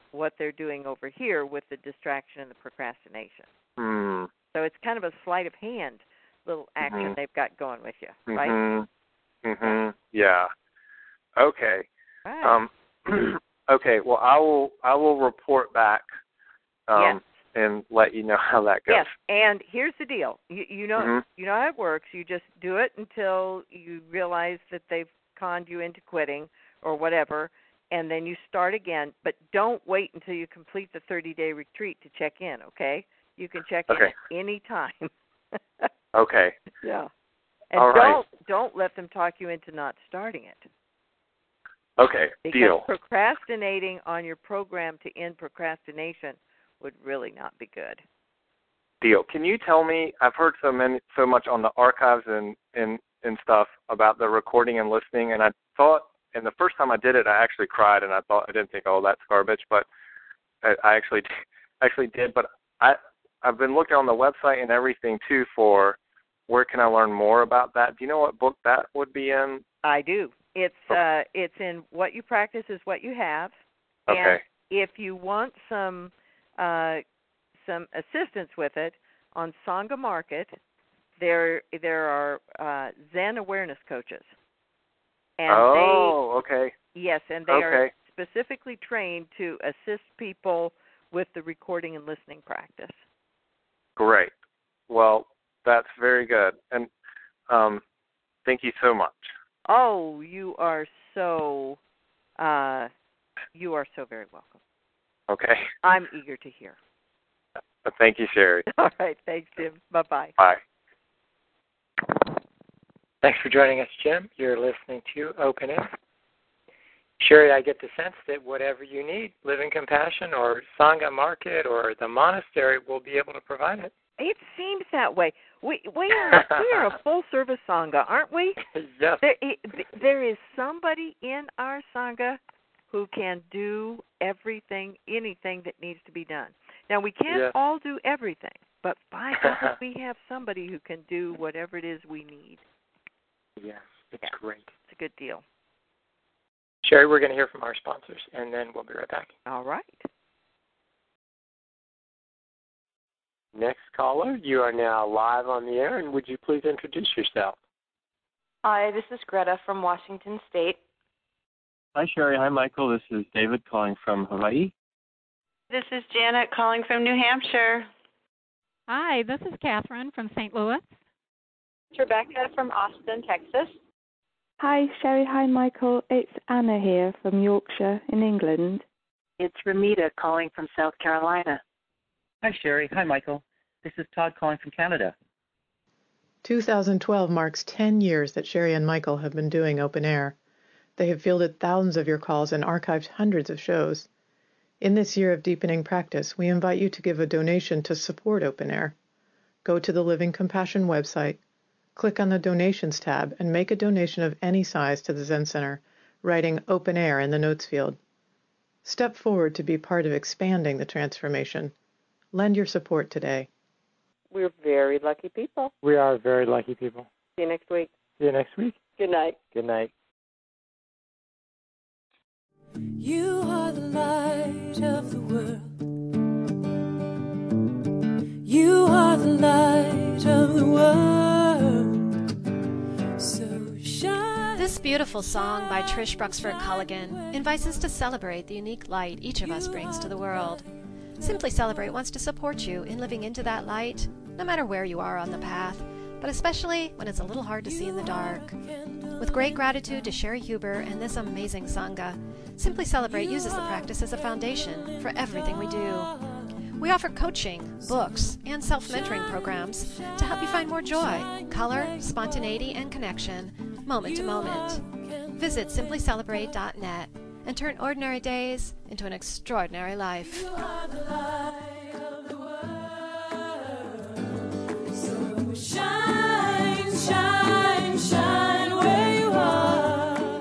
what they're doing over here with the distraction and the procrastination. Mm. So it's kind of a sleight of hand little action mm-hmm. they've got going with you, right? Mm-hmm. Mm-hmm. Yeah. Okay. Right. Um, okay. Well, I will. I will report back. Um, yes. And let you know how that goes. Yes. And here's the deal. You, you know. Mm-hmm. You know how it works. You just do it until you realize that they've conned you into quitting or whatever, and then you start again. But don't wait until you complete the thirty-day retreat to check in. Okay. You can check okay. in any time. Okay. Yeah. And All don't right. don't let them talk you into not starting it. Okay. Because Deal. procrastinating on your program to end procrastination would really not be good. Deal. Can you tell me? I've heard so many, so much on the archives and and and stuff about the recording and listening, and I thought, and the first time I did it, I actually cried, and I thought I didn't think, oh, that's garbage, but I, I actually actually did. But I I've been looking on the website and everything too for where can I learn more about that. Do you know what book that would be in? I do. It's uh, it's in What You Practice is What You Have. Okay. And if you want some uh, some assistance with it, on Sangha Market, there there are uh, Zen awareness coaches. And oh, they, okay. Yes, and they okay. are specifically trained to assist people with the recording and listening practice. Great. Well, that's very good. And um, thank you so much. Oh, you are so, uh, you are so very welcome. Okay. I'm eager to hear. Thank you, Sherry. All right. Thanks, Jim. Bye-bye. Bye. Thanks for joining us, Jim. You're listening to Open Air. Sherry, I get the sense that whatever you need, Living Compassion or Sangha Market or the monastery will be able to provide it. It seems that way. We we are we are a full service sangha, aren't we? Yes. There, it, there is somebody in our sangha who can do everything, anything that needs to be done. Now we can't yes. all do everything, but by God, we have somebody who can do whatever it is we need. Yes, it's yeah. great. It's a good deal. Sherry, we're going to hear from our sponsors, and then we'll be right back. All right. Next caller, you are now live on the air, and would you please introduce yourself? Hi, this is Greta from Washington State. Hi, Sherry. Hi, Michael. This is David calling from Hawaii. This is Janet calling from New Hampshire. Hi, this is Catherine from Saint Louis. It's Rebecca from Austin, Texas. Hi, Sherry. Hi, Michael. It's Anna here from Yorkshire in England. It's Ramita calling from South Carolina. Hi, Sherry. Hi, Michael. This is Todd calling from Canada. two thousand twelve marks ten years that Sherry and Michael have been doing Open Air. They have fielded thousands of your calls and archived hundreds of shows. In this year of deepening practice, we invite you to give a donation to support Open Air. Go to the Living Compassion website, click on the Donations tab, and make a donation of any size to the Zen Center, writing Open Air in the notes field. Step forward to be part of expanding the transformation. Lend your support today. We're very lucky people. We are very lucky people. See you next week. See you next week. Good night. Good night. You are the light of the world. You are the light of the world. So shine. This beautiful song by Trish Bruxford Culligan invites us to celebrate the unique light each of us brings to the world. Simply Celebrate wants to support you in living into that light, no matter where you are on the path, but especially when it's a little hard to see in the dark. With great gratitude to Sherry Huber and this amazing Sangha, Simply Celebrate uses the practice as a foundation for everything we do. We offer coaching, books, and self-mentoring programs to help you find more joy, color, spontaneity, and connection, moment to moment. Visit simply celebrate dot net and turn ordinary days into an extraordinary life. You are the light of the world. So shine, shine, shine where you are.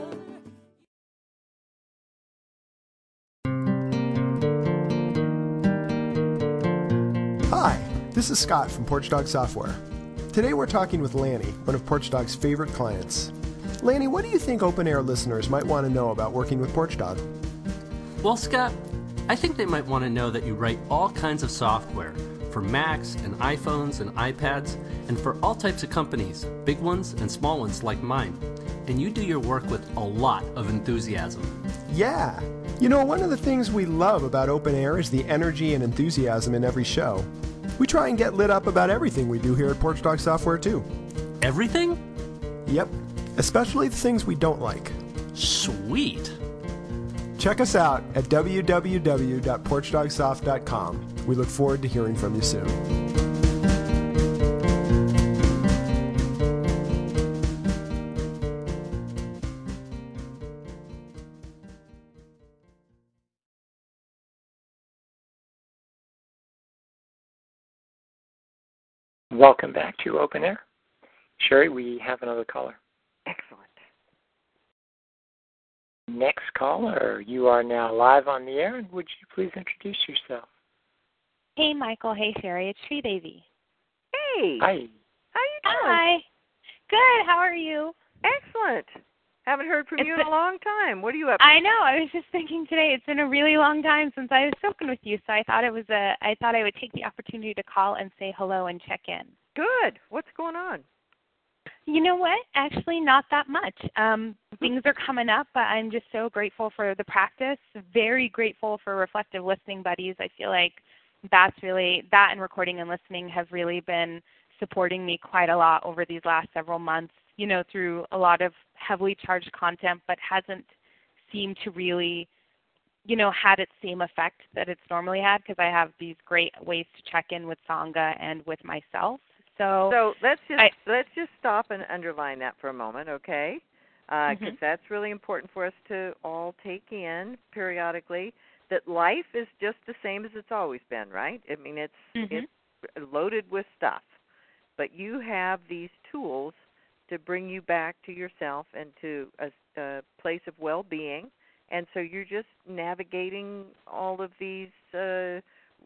Hi, this is Scott from Porch Dog Software. Today we're talking with Lanny, one of Porch Dog's favorite clients. Lanny, what do you think Open Air listeners might want to know about working with Porch Dog? Well, Scott, I think they might want to know that you write all kinds of software for Macs and iPhones and iPads and for all types of companies, big ones and small ones like mine. And you do your work with a lot of enthusiasm. Yeah. You know, one of the things we love about Open Air is the energy and enthusiasm in every show. We try and get lit up about everything we do here at Porch Dog Software, too. Everything? Yep. Especially the things we don't like. Sweet. Check us out at w w w dot porch dog soft dot com. We look forward to hearing from you soon. Welcome back to Open Air. Sherry, we have another caller. Excellent. Next caller, you are now live on the air, and would you please introduce yourself? Hey, Michael. Hey, Sherry. It's Sridevi. Hey. Hi. How you doing? Hi. Good. How are you? Excellent. Haven't heard from It's you been, in a long time. What are you up to? I know. I was just thinking today. It's been a really long time since I was spoken with you, so I thought it was a. I thought I would take the opportunity to call and say hello and check in. Good. What's going on? You know what? Actually, not that much. Um, things are coming up, but I'm just so grateful for the practice. Very grateful for Reflective Listening Buddies. I feel like that's really that and recording and listening have really been supporting me quite a lot over these last several months. You know, through a lot of heavily charged content, but hasn't seemed to really, you know, had its same effect that it's normally had because I have these great ways to check in with Sangha and with myself. So, so let's just I, let's just stop and underline that for a moment, okay? Because uh, mm-hmm. that's really important for us to all take in periodically. That life is just the same as it's always been, right? I mean, it's mm-hmm. it's loaded with stuff, but you have these tools to bring you back to yourself and to a, a place of well-being. And so you're just navigating all of these uh,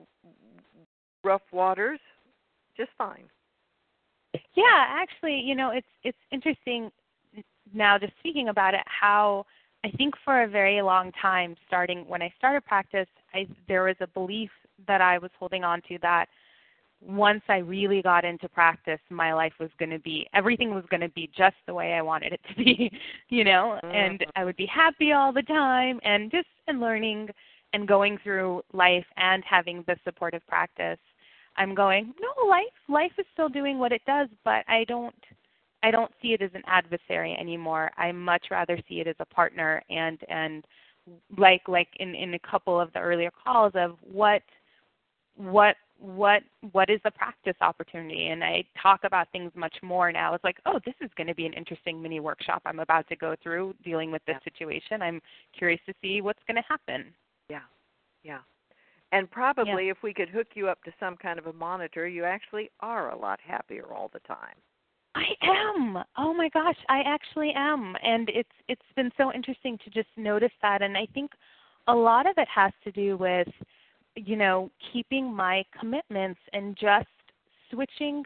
rough waters just fine. Yeah, actually, you know, it's it's interesting now just speaking about it, how I think for a very long time, starting when I started practice, I, there was a belief that I was holding on to that once I really got into practice, my life was going to be, everything was going to be just the way I wanted it to be, you know, mm-hmm. and I would be happy all the time and just and learning and going through life and having the supportive practice. I'm going, no, life life is still doing what it does, but I don't I don't see it as an adversary anymore. I much rather see it as a partner and and like like in, in a couple of the earlier calls of what what what what is the practice opportunity, and I talk about things much more now. It's like, oh, this is going to be an interesting mini workshop I'm about to go through dealing with this yeah. situation. I'm curious to see what's going to happen. Yeah, yeah. And probably yeah. if we could hook you up to some kind of a monitor, you actually are a lot happier all the time. I am. Oh my gosh, I actually am. And it's it's been so interesting to just notice that. And I think a lot of it has to do with, you know, keeping my commitments and just switching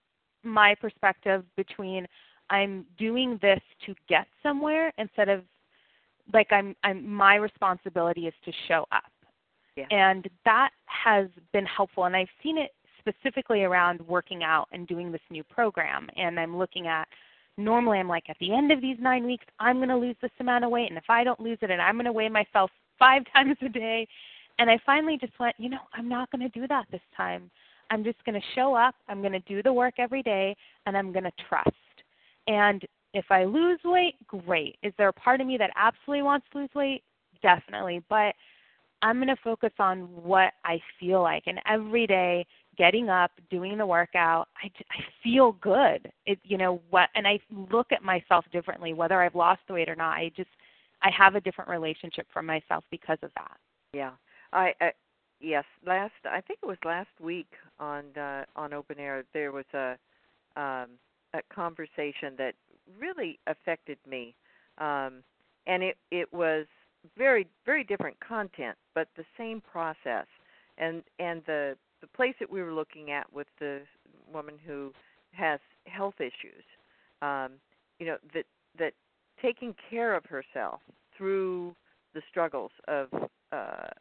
my perspective between I'm doing this to get somewhere instead of like I'm I'm my responsibility is to show up. Yeah. And that has been helpful, and I've seen it specifically around working out and doing this new program. And I'm looking at, normally I'm like, at the end of these nine weeks, I'm going to lose this amount of weight, and if I don't lose it, and I'm going to weigh myself five times a day. And I finally just went, you know, I'm not going to do that this time. I'm just going to show up, I'm going to do the work every day, and I'm going to trust. And if I lose weight, great. Is there a part of me that absolutely wants to lose weight? Definitely. But I'm going to focus on what I feel like. And every day, getting up, doing the workout, I, I feel good. It, you know what? And I look at myself differently, whether I've lost the weight or not. I just, I have a different relationship for myself because of that. Yeah, I, I yes. Last, I think it was last week on uh, on Open Air, there was a um, a conversation that really affected me, um, and it it was very, very different content, but the same process. And and the, the place that we were looking at with the woman who has health issues, um, you know, that that taking care of herself through the struggles of uh,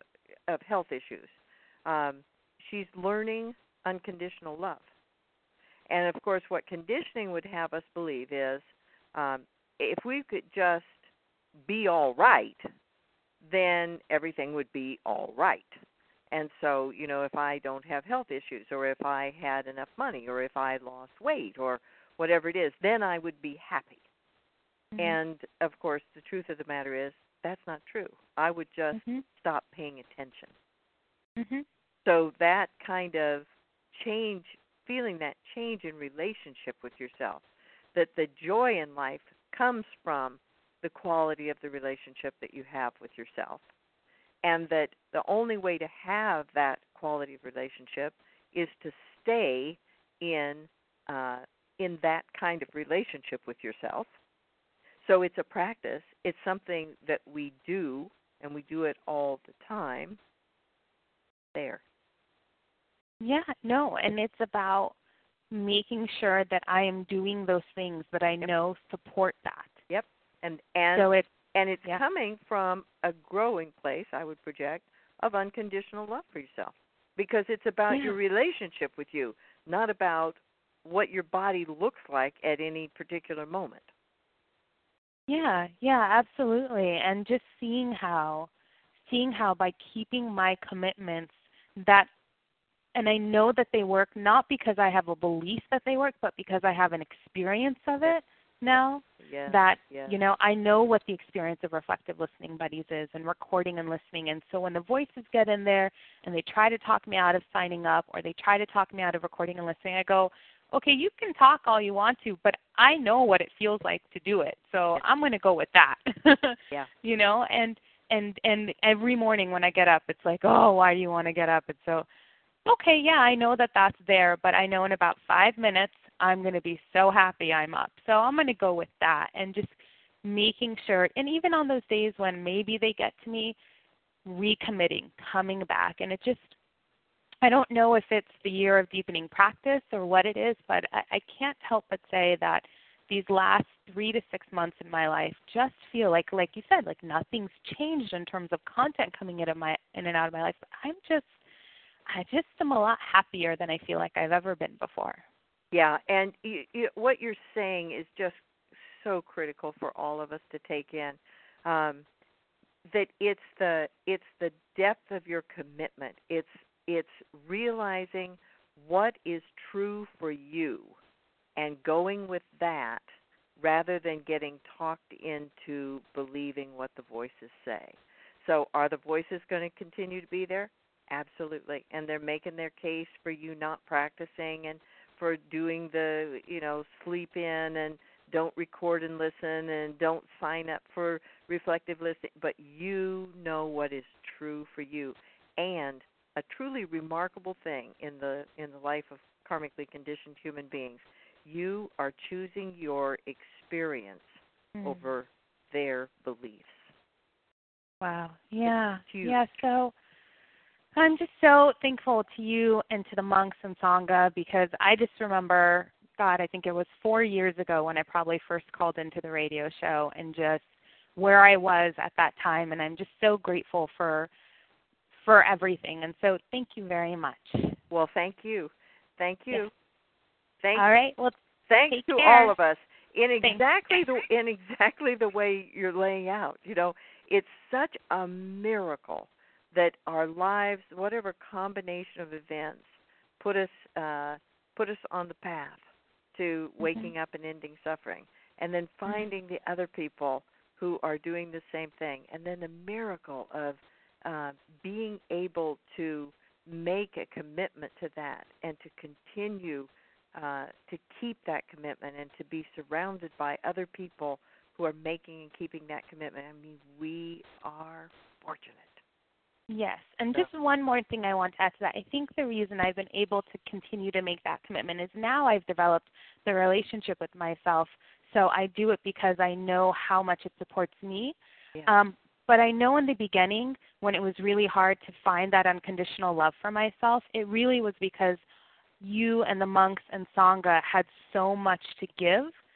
of health issues. Um, she's learning unconditional love. And, of course, what conditioning would have us believe is um, if we could just be all right, then everything would be all right. And so, you know, if I don't have health issues, or if I had enough money, or if I lost weight, or whatever it is, then I would be happy. Mm-hmm. And, of course, the truth of the matter is that's not true. I would just mm-hmm. stop paying attention. Mm-hmm. So that kind of change, feeling that change in relationship with yourself, that the joy in life comes from the quality of the relationship that you have with yourself. And that the only way to have that quality of relationship is to stay in uh, in that kind of relationship with yourself. So it's a practice. It's something that we do, and we do it all the time. There. Yeah, no, and it's about making sure that I am doing those things that I know support that. Yep. And and so it, and it's yeah. coming from a growing place, I would project, of unconditional love for yourself. Because it's about yeah. your relationship with you, not about what your body looks like at any particular moment. Yeah, yeah, absolutely. And just seeing how seeing how by keeping my commitments that, and I know that they work not because I have a belief that they work, but because I have an experience of it now, yes, that, yes. you know, I know what the experience of reflective listening buddies is, and recording and listening. And so when the voices get in there and they try to talk me out of signing up, or they try to talk me out of recording and listening, I go, okay, you can talk all you want to, but I know what it feels like to do it. So yes. I'm going to go with that. yeah. You know, and, and, and every morning when I get up, it's like, oh, why do you want to get up? It's so, okay, yeah, I know that that's there, but I know in about five minutes I'm going to be so happy I'm up. So I'm going to go with that, and just making sure, and even on those days when maybe they get to me, recommitting, coming back. And it just, I don't know if it's the year of deepening practice or what it is, but I, I can't help but say that these last three to six months in my life just feel like, like you said, like nothing's changed in terms of content coming in, of my, in and out of my life. But I'm just, I just am a lot happier than I feel like I've ever been before. Yeah, and you, you, what you're saying is just so critical for all of us to take in. Um, that it's the it's the depth of your commitment. It's it's realizing what is true for you, and going with that rather than getting talked into believing what the voices say. So, are the voices going to continue to be there? Absolutely, and they're making their case for you not practicing and for doing the, you know, sleep in and don't record and listen and don't sign up for reflective listening. But you know what is true for you. And a truly remarkable thing in the in the life of karmically conditioned human beings, you are choosing your experience mm. over their beliefs. Wow. Yeah. Huge. Yeah. So I'm just so thankful to you and to the monks and Sangha, because I just remember, God, I think it was four years ago when I probably first called into the radio show, and just where I was at that time. And I'm just so grateful for for everything. And so thank you very much. Well, thank you. Thank you. Yes. Thank all right. Well, thanks to care. all of us in exactly the in exactly the way you're laying out. You know, it's such a miracle that our lives, whatever combination of events, put us uh, put us on the path to waking mm-hmm. up and ending suffering, and then finding mm-hmm. the other people who are doing the same thing, and then the miracle of uh, being able to make a commitment to that and to continue uh, to keep that commitment and to be surrounded by other people who are making and keeping that commitment. I mean, we are fortunate. Yes, and just one more thing I want to add to that. I think the reason I've been able to continue to make that commitment is now I've developed the relationship with myself, so I do it because I know how much it supports me. Yeah. Um, but I know in the beginning, when it was really hard to find that unconditional love for myself, it really was because you and the monks and Sangha had so much to give.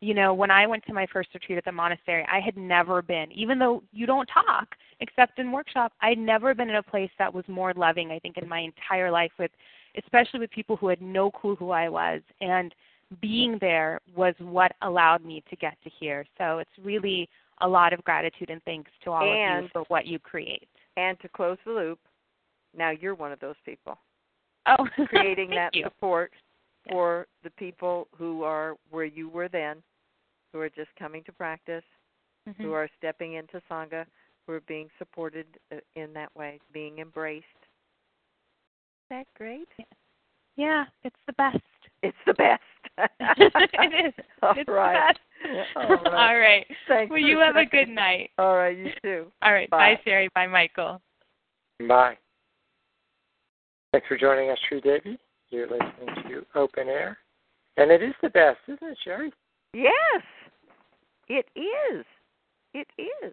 you know, when I went to my first retreat at the monastery, I had never been, even though you don't talk except in workshop, I'd never been in a place that was more loving, I think, in my entire life, with, especially with people who had no clue who I was. And being there was what allowed me to get to here. So it's really a lot of gratitude and thanks to all and, of you for what you create. And to close the loop, now you're one of those people. Oh, creating that you. support for the people who are where you were then, who are just coming to practice, mm-hmm. who are stepping into Sangha, who are being supported in that way, being embraced. Is that great? Yeah, it's the best. It's the best. It is. All it's right. the best. All right. All right. Thanks. Well, you have a good night. All right, you too. All right. Bye, Bye Sherry. Bye, Michael. Bye. Thanks for joining us, Sri Devi. You're listening to Open Air. And it is the best, isn't it, Sherry? Yes, it is. It is.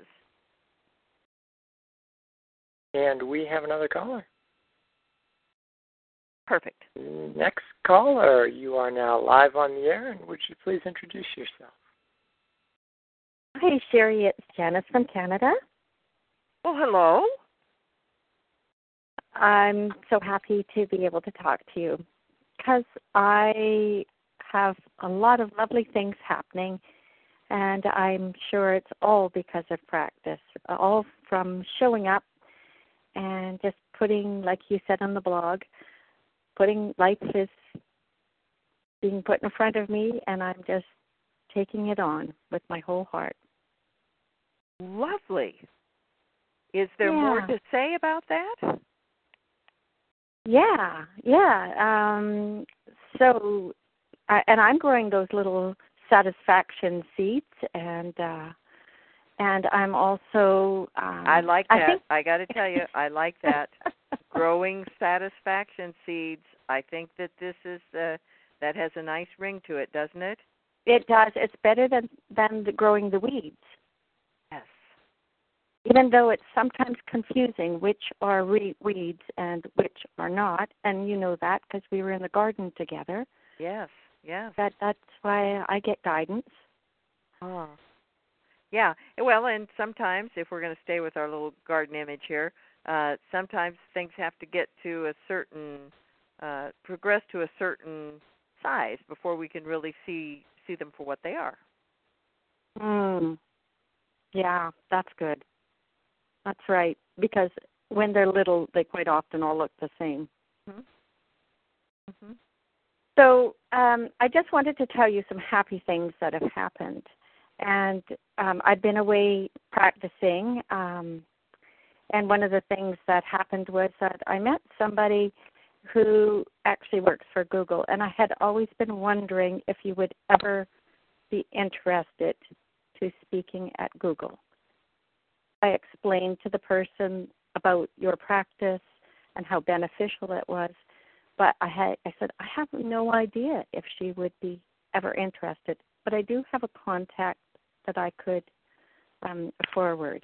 And we have another caller. Perfect. Next caller, you are now live on the air, and would you please introduce yourself? Hi, Sherry. It's Janice from Canada. Oh, hello. I'm so happy to be able to talk to you because I have a lot of lovely things happening, and I'm sure it's all because of practice, all from showing up and just putting, like you said on the blog, putting life is being put in front of me, and I'm just taking it on with my whole heart. Lovely. Is there yeah. more to say about that? Yeah, yeah. Um, so, I, and I'm growing those little satisfaction seeds, and uh, and I'm also. Um, I like that. I, think... I got to tell you, I like that. Growing satisfaction seeds. I think that this is uh, that has a nice ring to it, doesn't it? It does. It's better than than the growing the weeds. Yes. Even though it's sometimes confusing which are re- weeds and which are not, and you know that because we were in the garden together. Yes, yes. That that's why I get guidance. Oh. Yeah. Well, and sometimes if we're going to stay with our little garden image here, uh, sometimes things have to get to a certain, uh, progress to a certain size before we can really see see them for what they are. Mm. Yeah, that's good. That's right, because when they're little, they quite often all look the same. Mm-hmm. Mm-hmm. So um, I just wanted to tell you some happy things that have happened. And um, I've been away practicing, um, and one of the things that happened was that I met somebody who actually works for Google, and I had always been wondering if you would ever be interested to speaking at Google. I explained to the person about your practice and how beneficial it was, but I had I said, I have no idea if she would be ever interested, but I do have a contact that I could um, forward.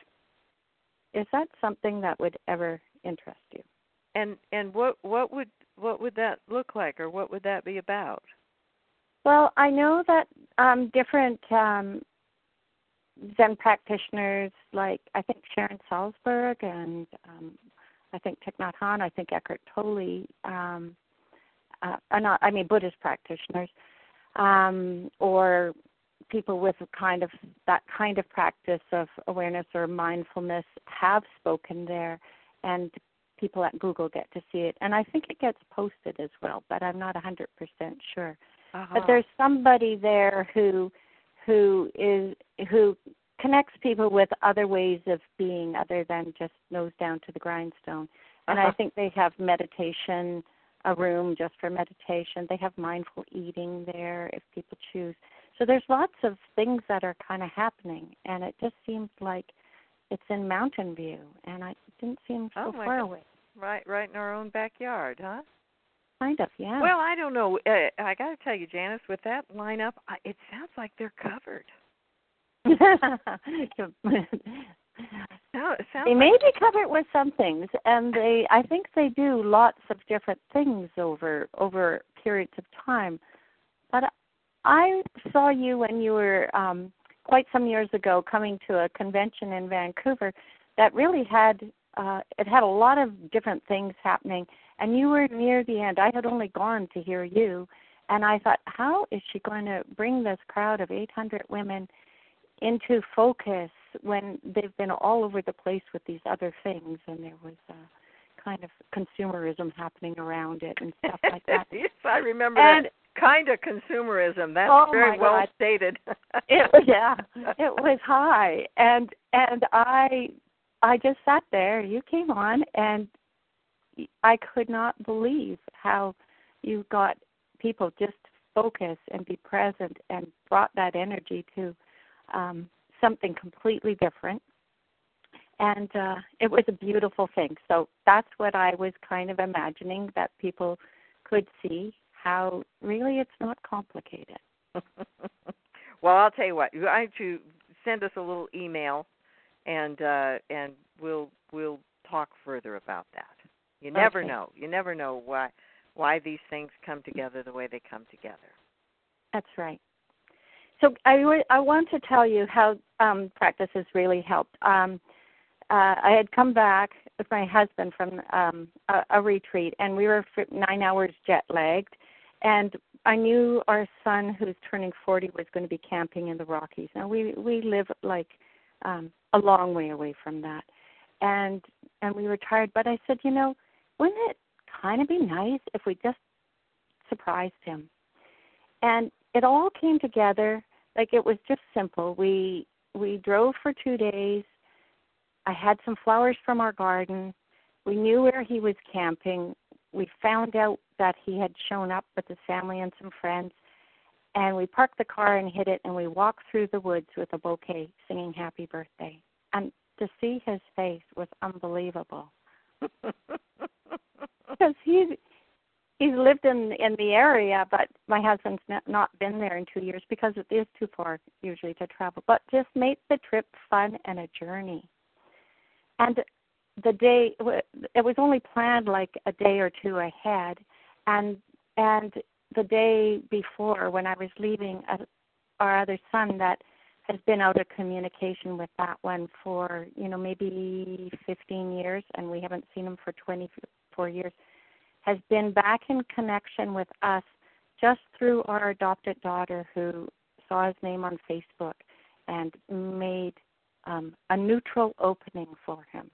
Is that something that would ever interest you? And and what what would what would that look like, or what would that be about? Well, I know that um, different um, Zen practitioners, like I think Sharon Salzberg and um, I think Thich Nhat Hanh, I think Eckhart Tolle, um, uh, are not, I mean Buddhist practitioners, um, or people with a kind of that kind of practice of awareness or mindfulness have spoken there, and people at Google get to see it. And I think it gets posted as well, but I'm not one hundred percent sure. Uh-huh. But there's somebody there who who is who connects people with other ways of being other than just nose down to the grindstone. And uh-huh. I think they have meditation, a room just for meditation. They have mindful eating there if people choose. So there's lots of things that are kind of happening, and it just seems like it's in Mountain View, and I, it didn't seem so oh my far God. away. Right, right in our own backyard, huh? Kind of, yeah. Well, I don't know. Uh, I got to tell you, Janice, with that lineup, I, it sounds like they're covered. no, it sounds they like may be covered with some things, and they I think they do lots of different things over over periods of time. But I saw you when you were um, quite some years ago coming to a convention in Vancouver that really had uh, it had a lot of different things happening, and you were near the end. I had only gone to hear you, and I thought, how is she going to bring this crowd of eight hundred women into focus when they've been all over the place with these other things, and there was uh, kind of consumerism happening around it and stuff like that. Yes, I remember and, that kind of consumerism. That's oh very my well God. stated. it, yeah, it was high, and and I I just sat there. You came on, and I could not believe how you got people just to focus and be present and brought that energy to um, something completely different. And uh, it was a beautiful thing. So that's what I was kind of imagining, that people could see how really it's not complicated. Well, I'll tell you what. You have to send us a little email, and uh, and we'll we'll talk further about that. You never Okay. know. You never know why why these things come together the way they come together. That's right. So I, w- I want to tell you how um, practice has really helped. Um, uh, I had come back with my husband from um, a, a retreat, and we were for nine hours jet lagged. And I knew our son, who's turning forty, was going to be camping in the Rockies. Now we we live like um, a long way away from that, and and we were tired. But I said, you know, wouldn't it kind of be nice if we just surprised him? And it all came together. Like, it was just simple. We we drove for two days. I had some flowers from our garden. We knew where he was camping. We found out that he had shown up with his family and some friends. And we parked the car and hid it, and we walked through the woods with a bouquet singing happy birthday. And to see his face was unbelievable. Because he's, he's lived in in the area, but my husband's not, not been there in two years because it is too far usually to travel. But just made the trip fun and a journey. And the day, it was only planned like a day or two ahead, and and the day before, when I was leaving, uh, our other son that has been out of communication with that one for, you know, maybe fifteen years, and we haven't seen him for twenty-four years, has been back in connection with us just through our adopted daughter, who saw his name on Facebook and made um, a neutral opening for him.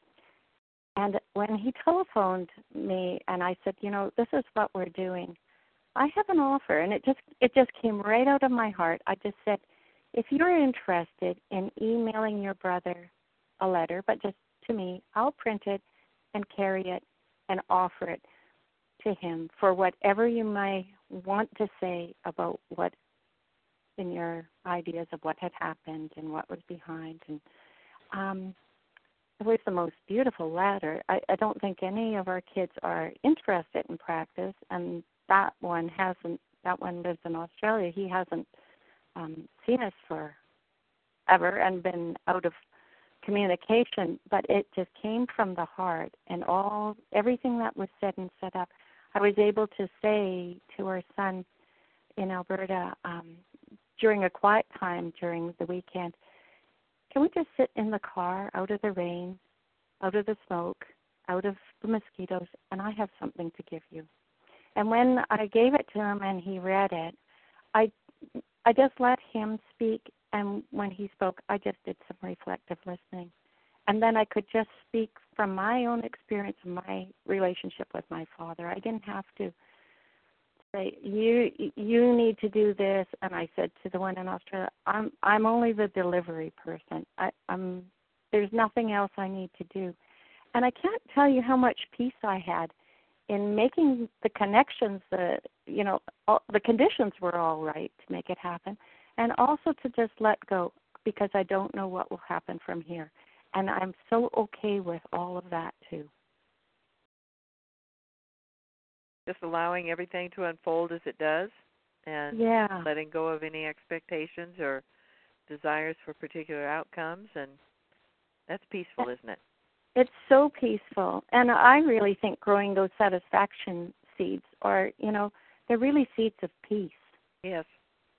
And when he telephoned me and I said, you know, this is what we're doing, I have an offer. And it just it just came right out of my heart. I just said, if you're interested in emailing your brother a letter, but just to me, I'll print it and carry it and offer it to him for whatever you may want to say about what in your ideas of what had happened and what was behind. And um, it was the most beautiful letter. I, I don't think any of our kids are interested in practice, and that one hasn't. That one lives in Australia. He hasn't um, seen us for ever and been out of communication. But it just came from the heart, and all everything that was said and set up, I was able to say to our son in Alberta um, during a quiet time during the weekend, can we just sit in the car out of the rain, out of the smoke, out of the mosquitoes, and I have something to give you. And when I gave it to him and he read it, I I just let him speak, and when he spoke, I just did some reflective listening. And then I could just speak from my own experience and my relationship with my father. I didn't have to say, you you need to do this. And I said to the one in Australia, I'm I'm only the delivery person. I, I'm there's nothing else I need to do. And I can't tell you how much peace I had in making the connections. The you know all, the conditions were all right to make it happen, and also to just let go, because I don't know what will happen from here. And I'm so okay with all of that, too. Just allowing everything to unfold as it does, and yeah. letting go of any expectations or desires for particular outcomes, and that's peaceful, isn't it? It's so peaceful. And I really think growing those satisfaction seeds are, you know, they're really seeds of peace. Yes.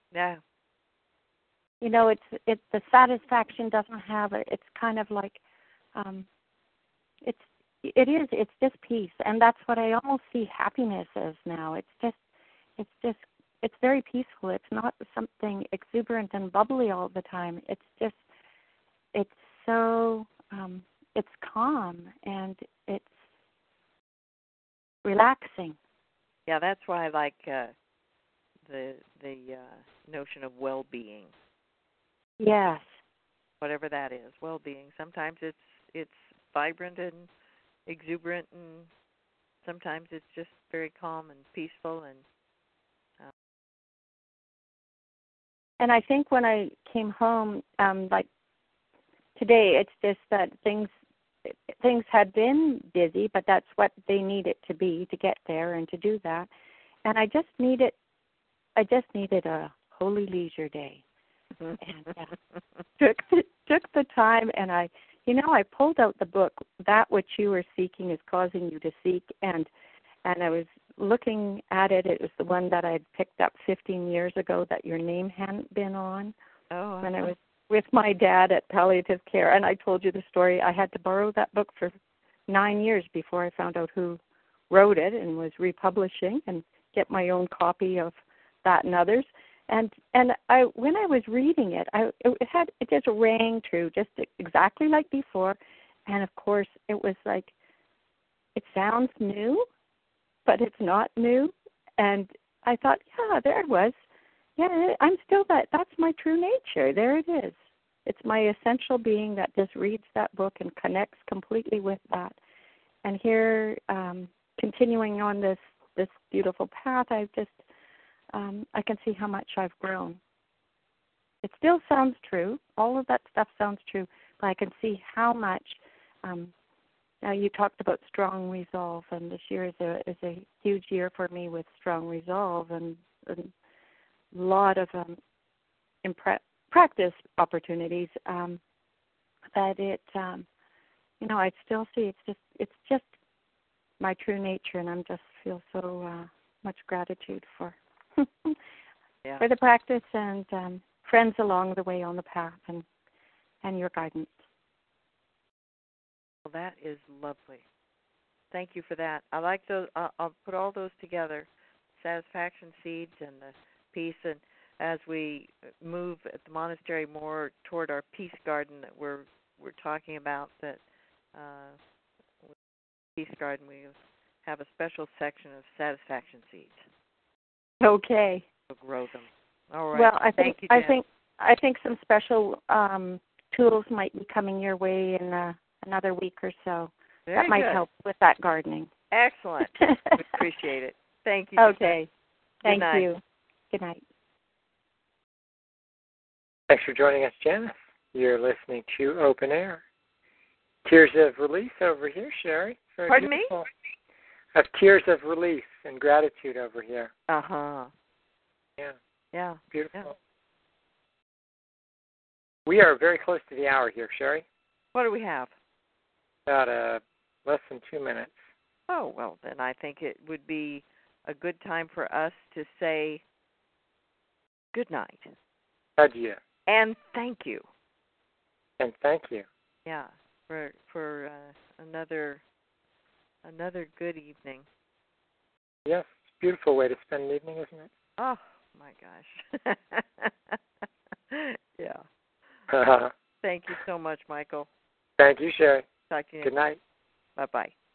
Yeah. You know, it's it's the satisfaction doesn't have it. It's kind of like, um, it's it is it's just peace, and that's what I almost see happiness as now. It's just it's just it's very peaceful. It's not something exuberant and bubbly all the time. It's just it's so um, it's calm and it's relaxing. Yeah, that's why I like uh, the the uh, notion of well-being. Yes. Whatever that is, well-being. Sometimes it's it's vibrant and exuberant, and sometimes it's just very calm and peaceful. And uh, and I think when I came home, um, like today, it's just that things things had been busy, but that's what they needed to be to get there and to do that. And I just needed, I just needed a holy leisure day. and uh, took the, took the time, and I, you know, I pulled out the book, That Which You Are Seeking Is Causing You to Seek, and and I was looking at it. It was the one that I had picked up fifteen years ago that your name hadn't been on. Oh. When I was with my dad at palliative care, and I told you the story. I had to borrow that book for nine years before I found out who wrote it and was republishing, and get my own copy of that and others. And and I when I was reading it, I it had it just rang true, just exactly like before. And of course, it was like it sounds new, but it's not new. And I thought, yeah, there it was. Yeah, I'm still that. That's my true nature. There it is. It's my essential being that just reads that book and connects completely with that. And here, um, continuing on this this beautiful path, I've just Um, I can see how much I've grown. It still sounds true. All of that stuff sounds true, but I can see how much. Um, now you talked about strong resolve, and this year is a is a huge year for me with strong resolve and, and a lot of um, impre- practice opportunities. Um, that it, um, you know, I still see it's just it's just my true nature, and I'm just feel so uh, much gratitude for. yeah. for the practice and um, friends along the way on the path and and your guidance. Well, that is lovely. Thank you for that. I like those. I'll, I'll put all those together, satisfaction seeds and the peace. And as we move at the monastery more toward our peace garden that we're we're talking about, that uh, peace garden we have a special section of satisfaction seeds. Okay. We'll grow them. All right. Well, I think Thank you, I Jen. think I think some special um, tools might be coming your way in uh, another week or so. Very that might good. help with that gardening. Excellent. We appreciate it. Thank you. Okay. Good Thank night. you. Good night. Thanks for joining us, Janice. You're listening to Open Air. Tears of release over here, Sherry. Very Pardon beautiful. me? Of tears of release and gratitude over here. Uh-huh. Yeah. Yeah. Beautiful. Yeah. We are very close to the hour here, Sherry. What do we have? About uh, less than two minutes. Oh, well, then I think it would be a good time for us to say good night. Adieu. And thank you. And thank you. Yeah, for for uh, another another good evening. Yes, it's a beautiful way to spend an evening, isn't it? Oh, my gosh. yeah. Thank you so much, Michael. Thank you, Sherry. Talk to you. Good night. Bye-bye.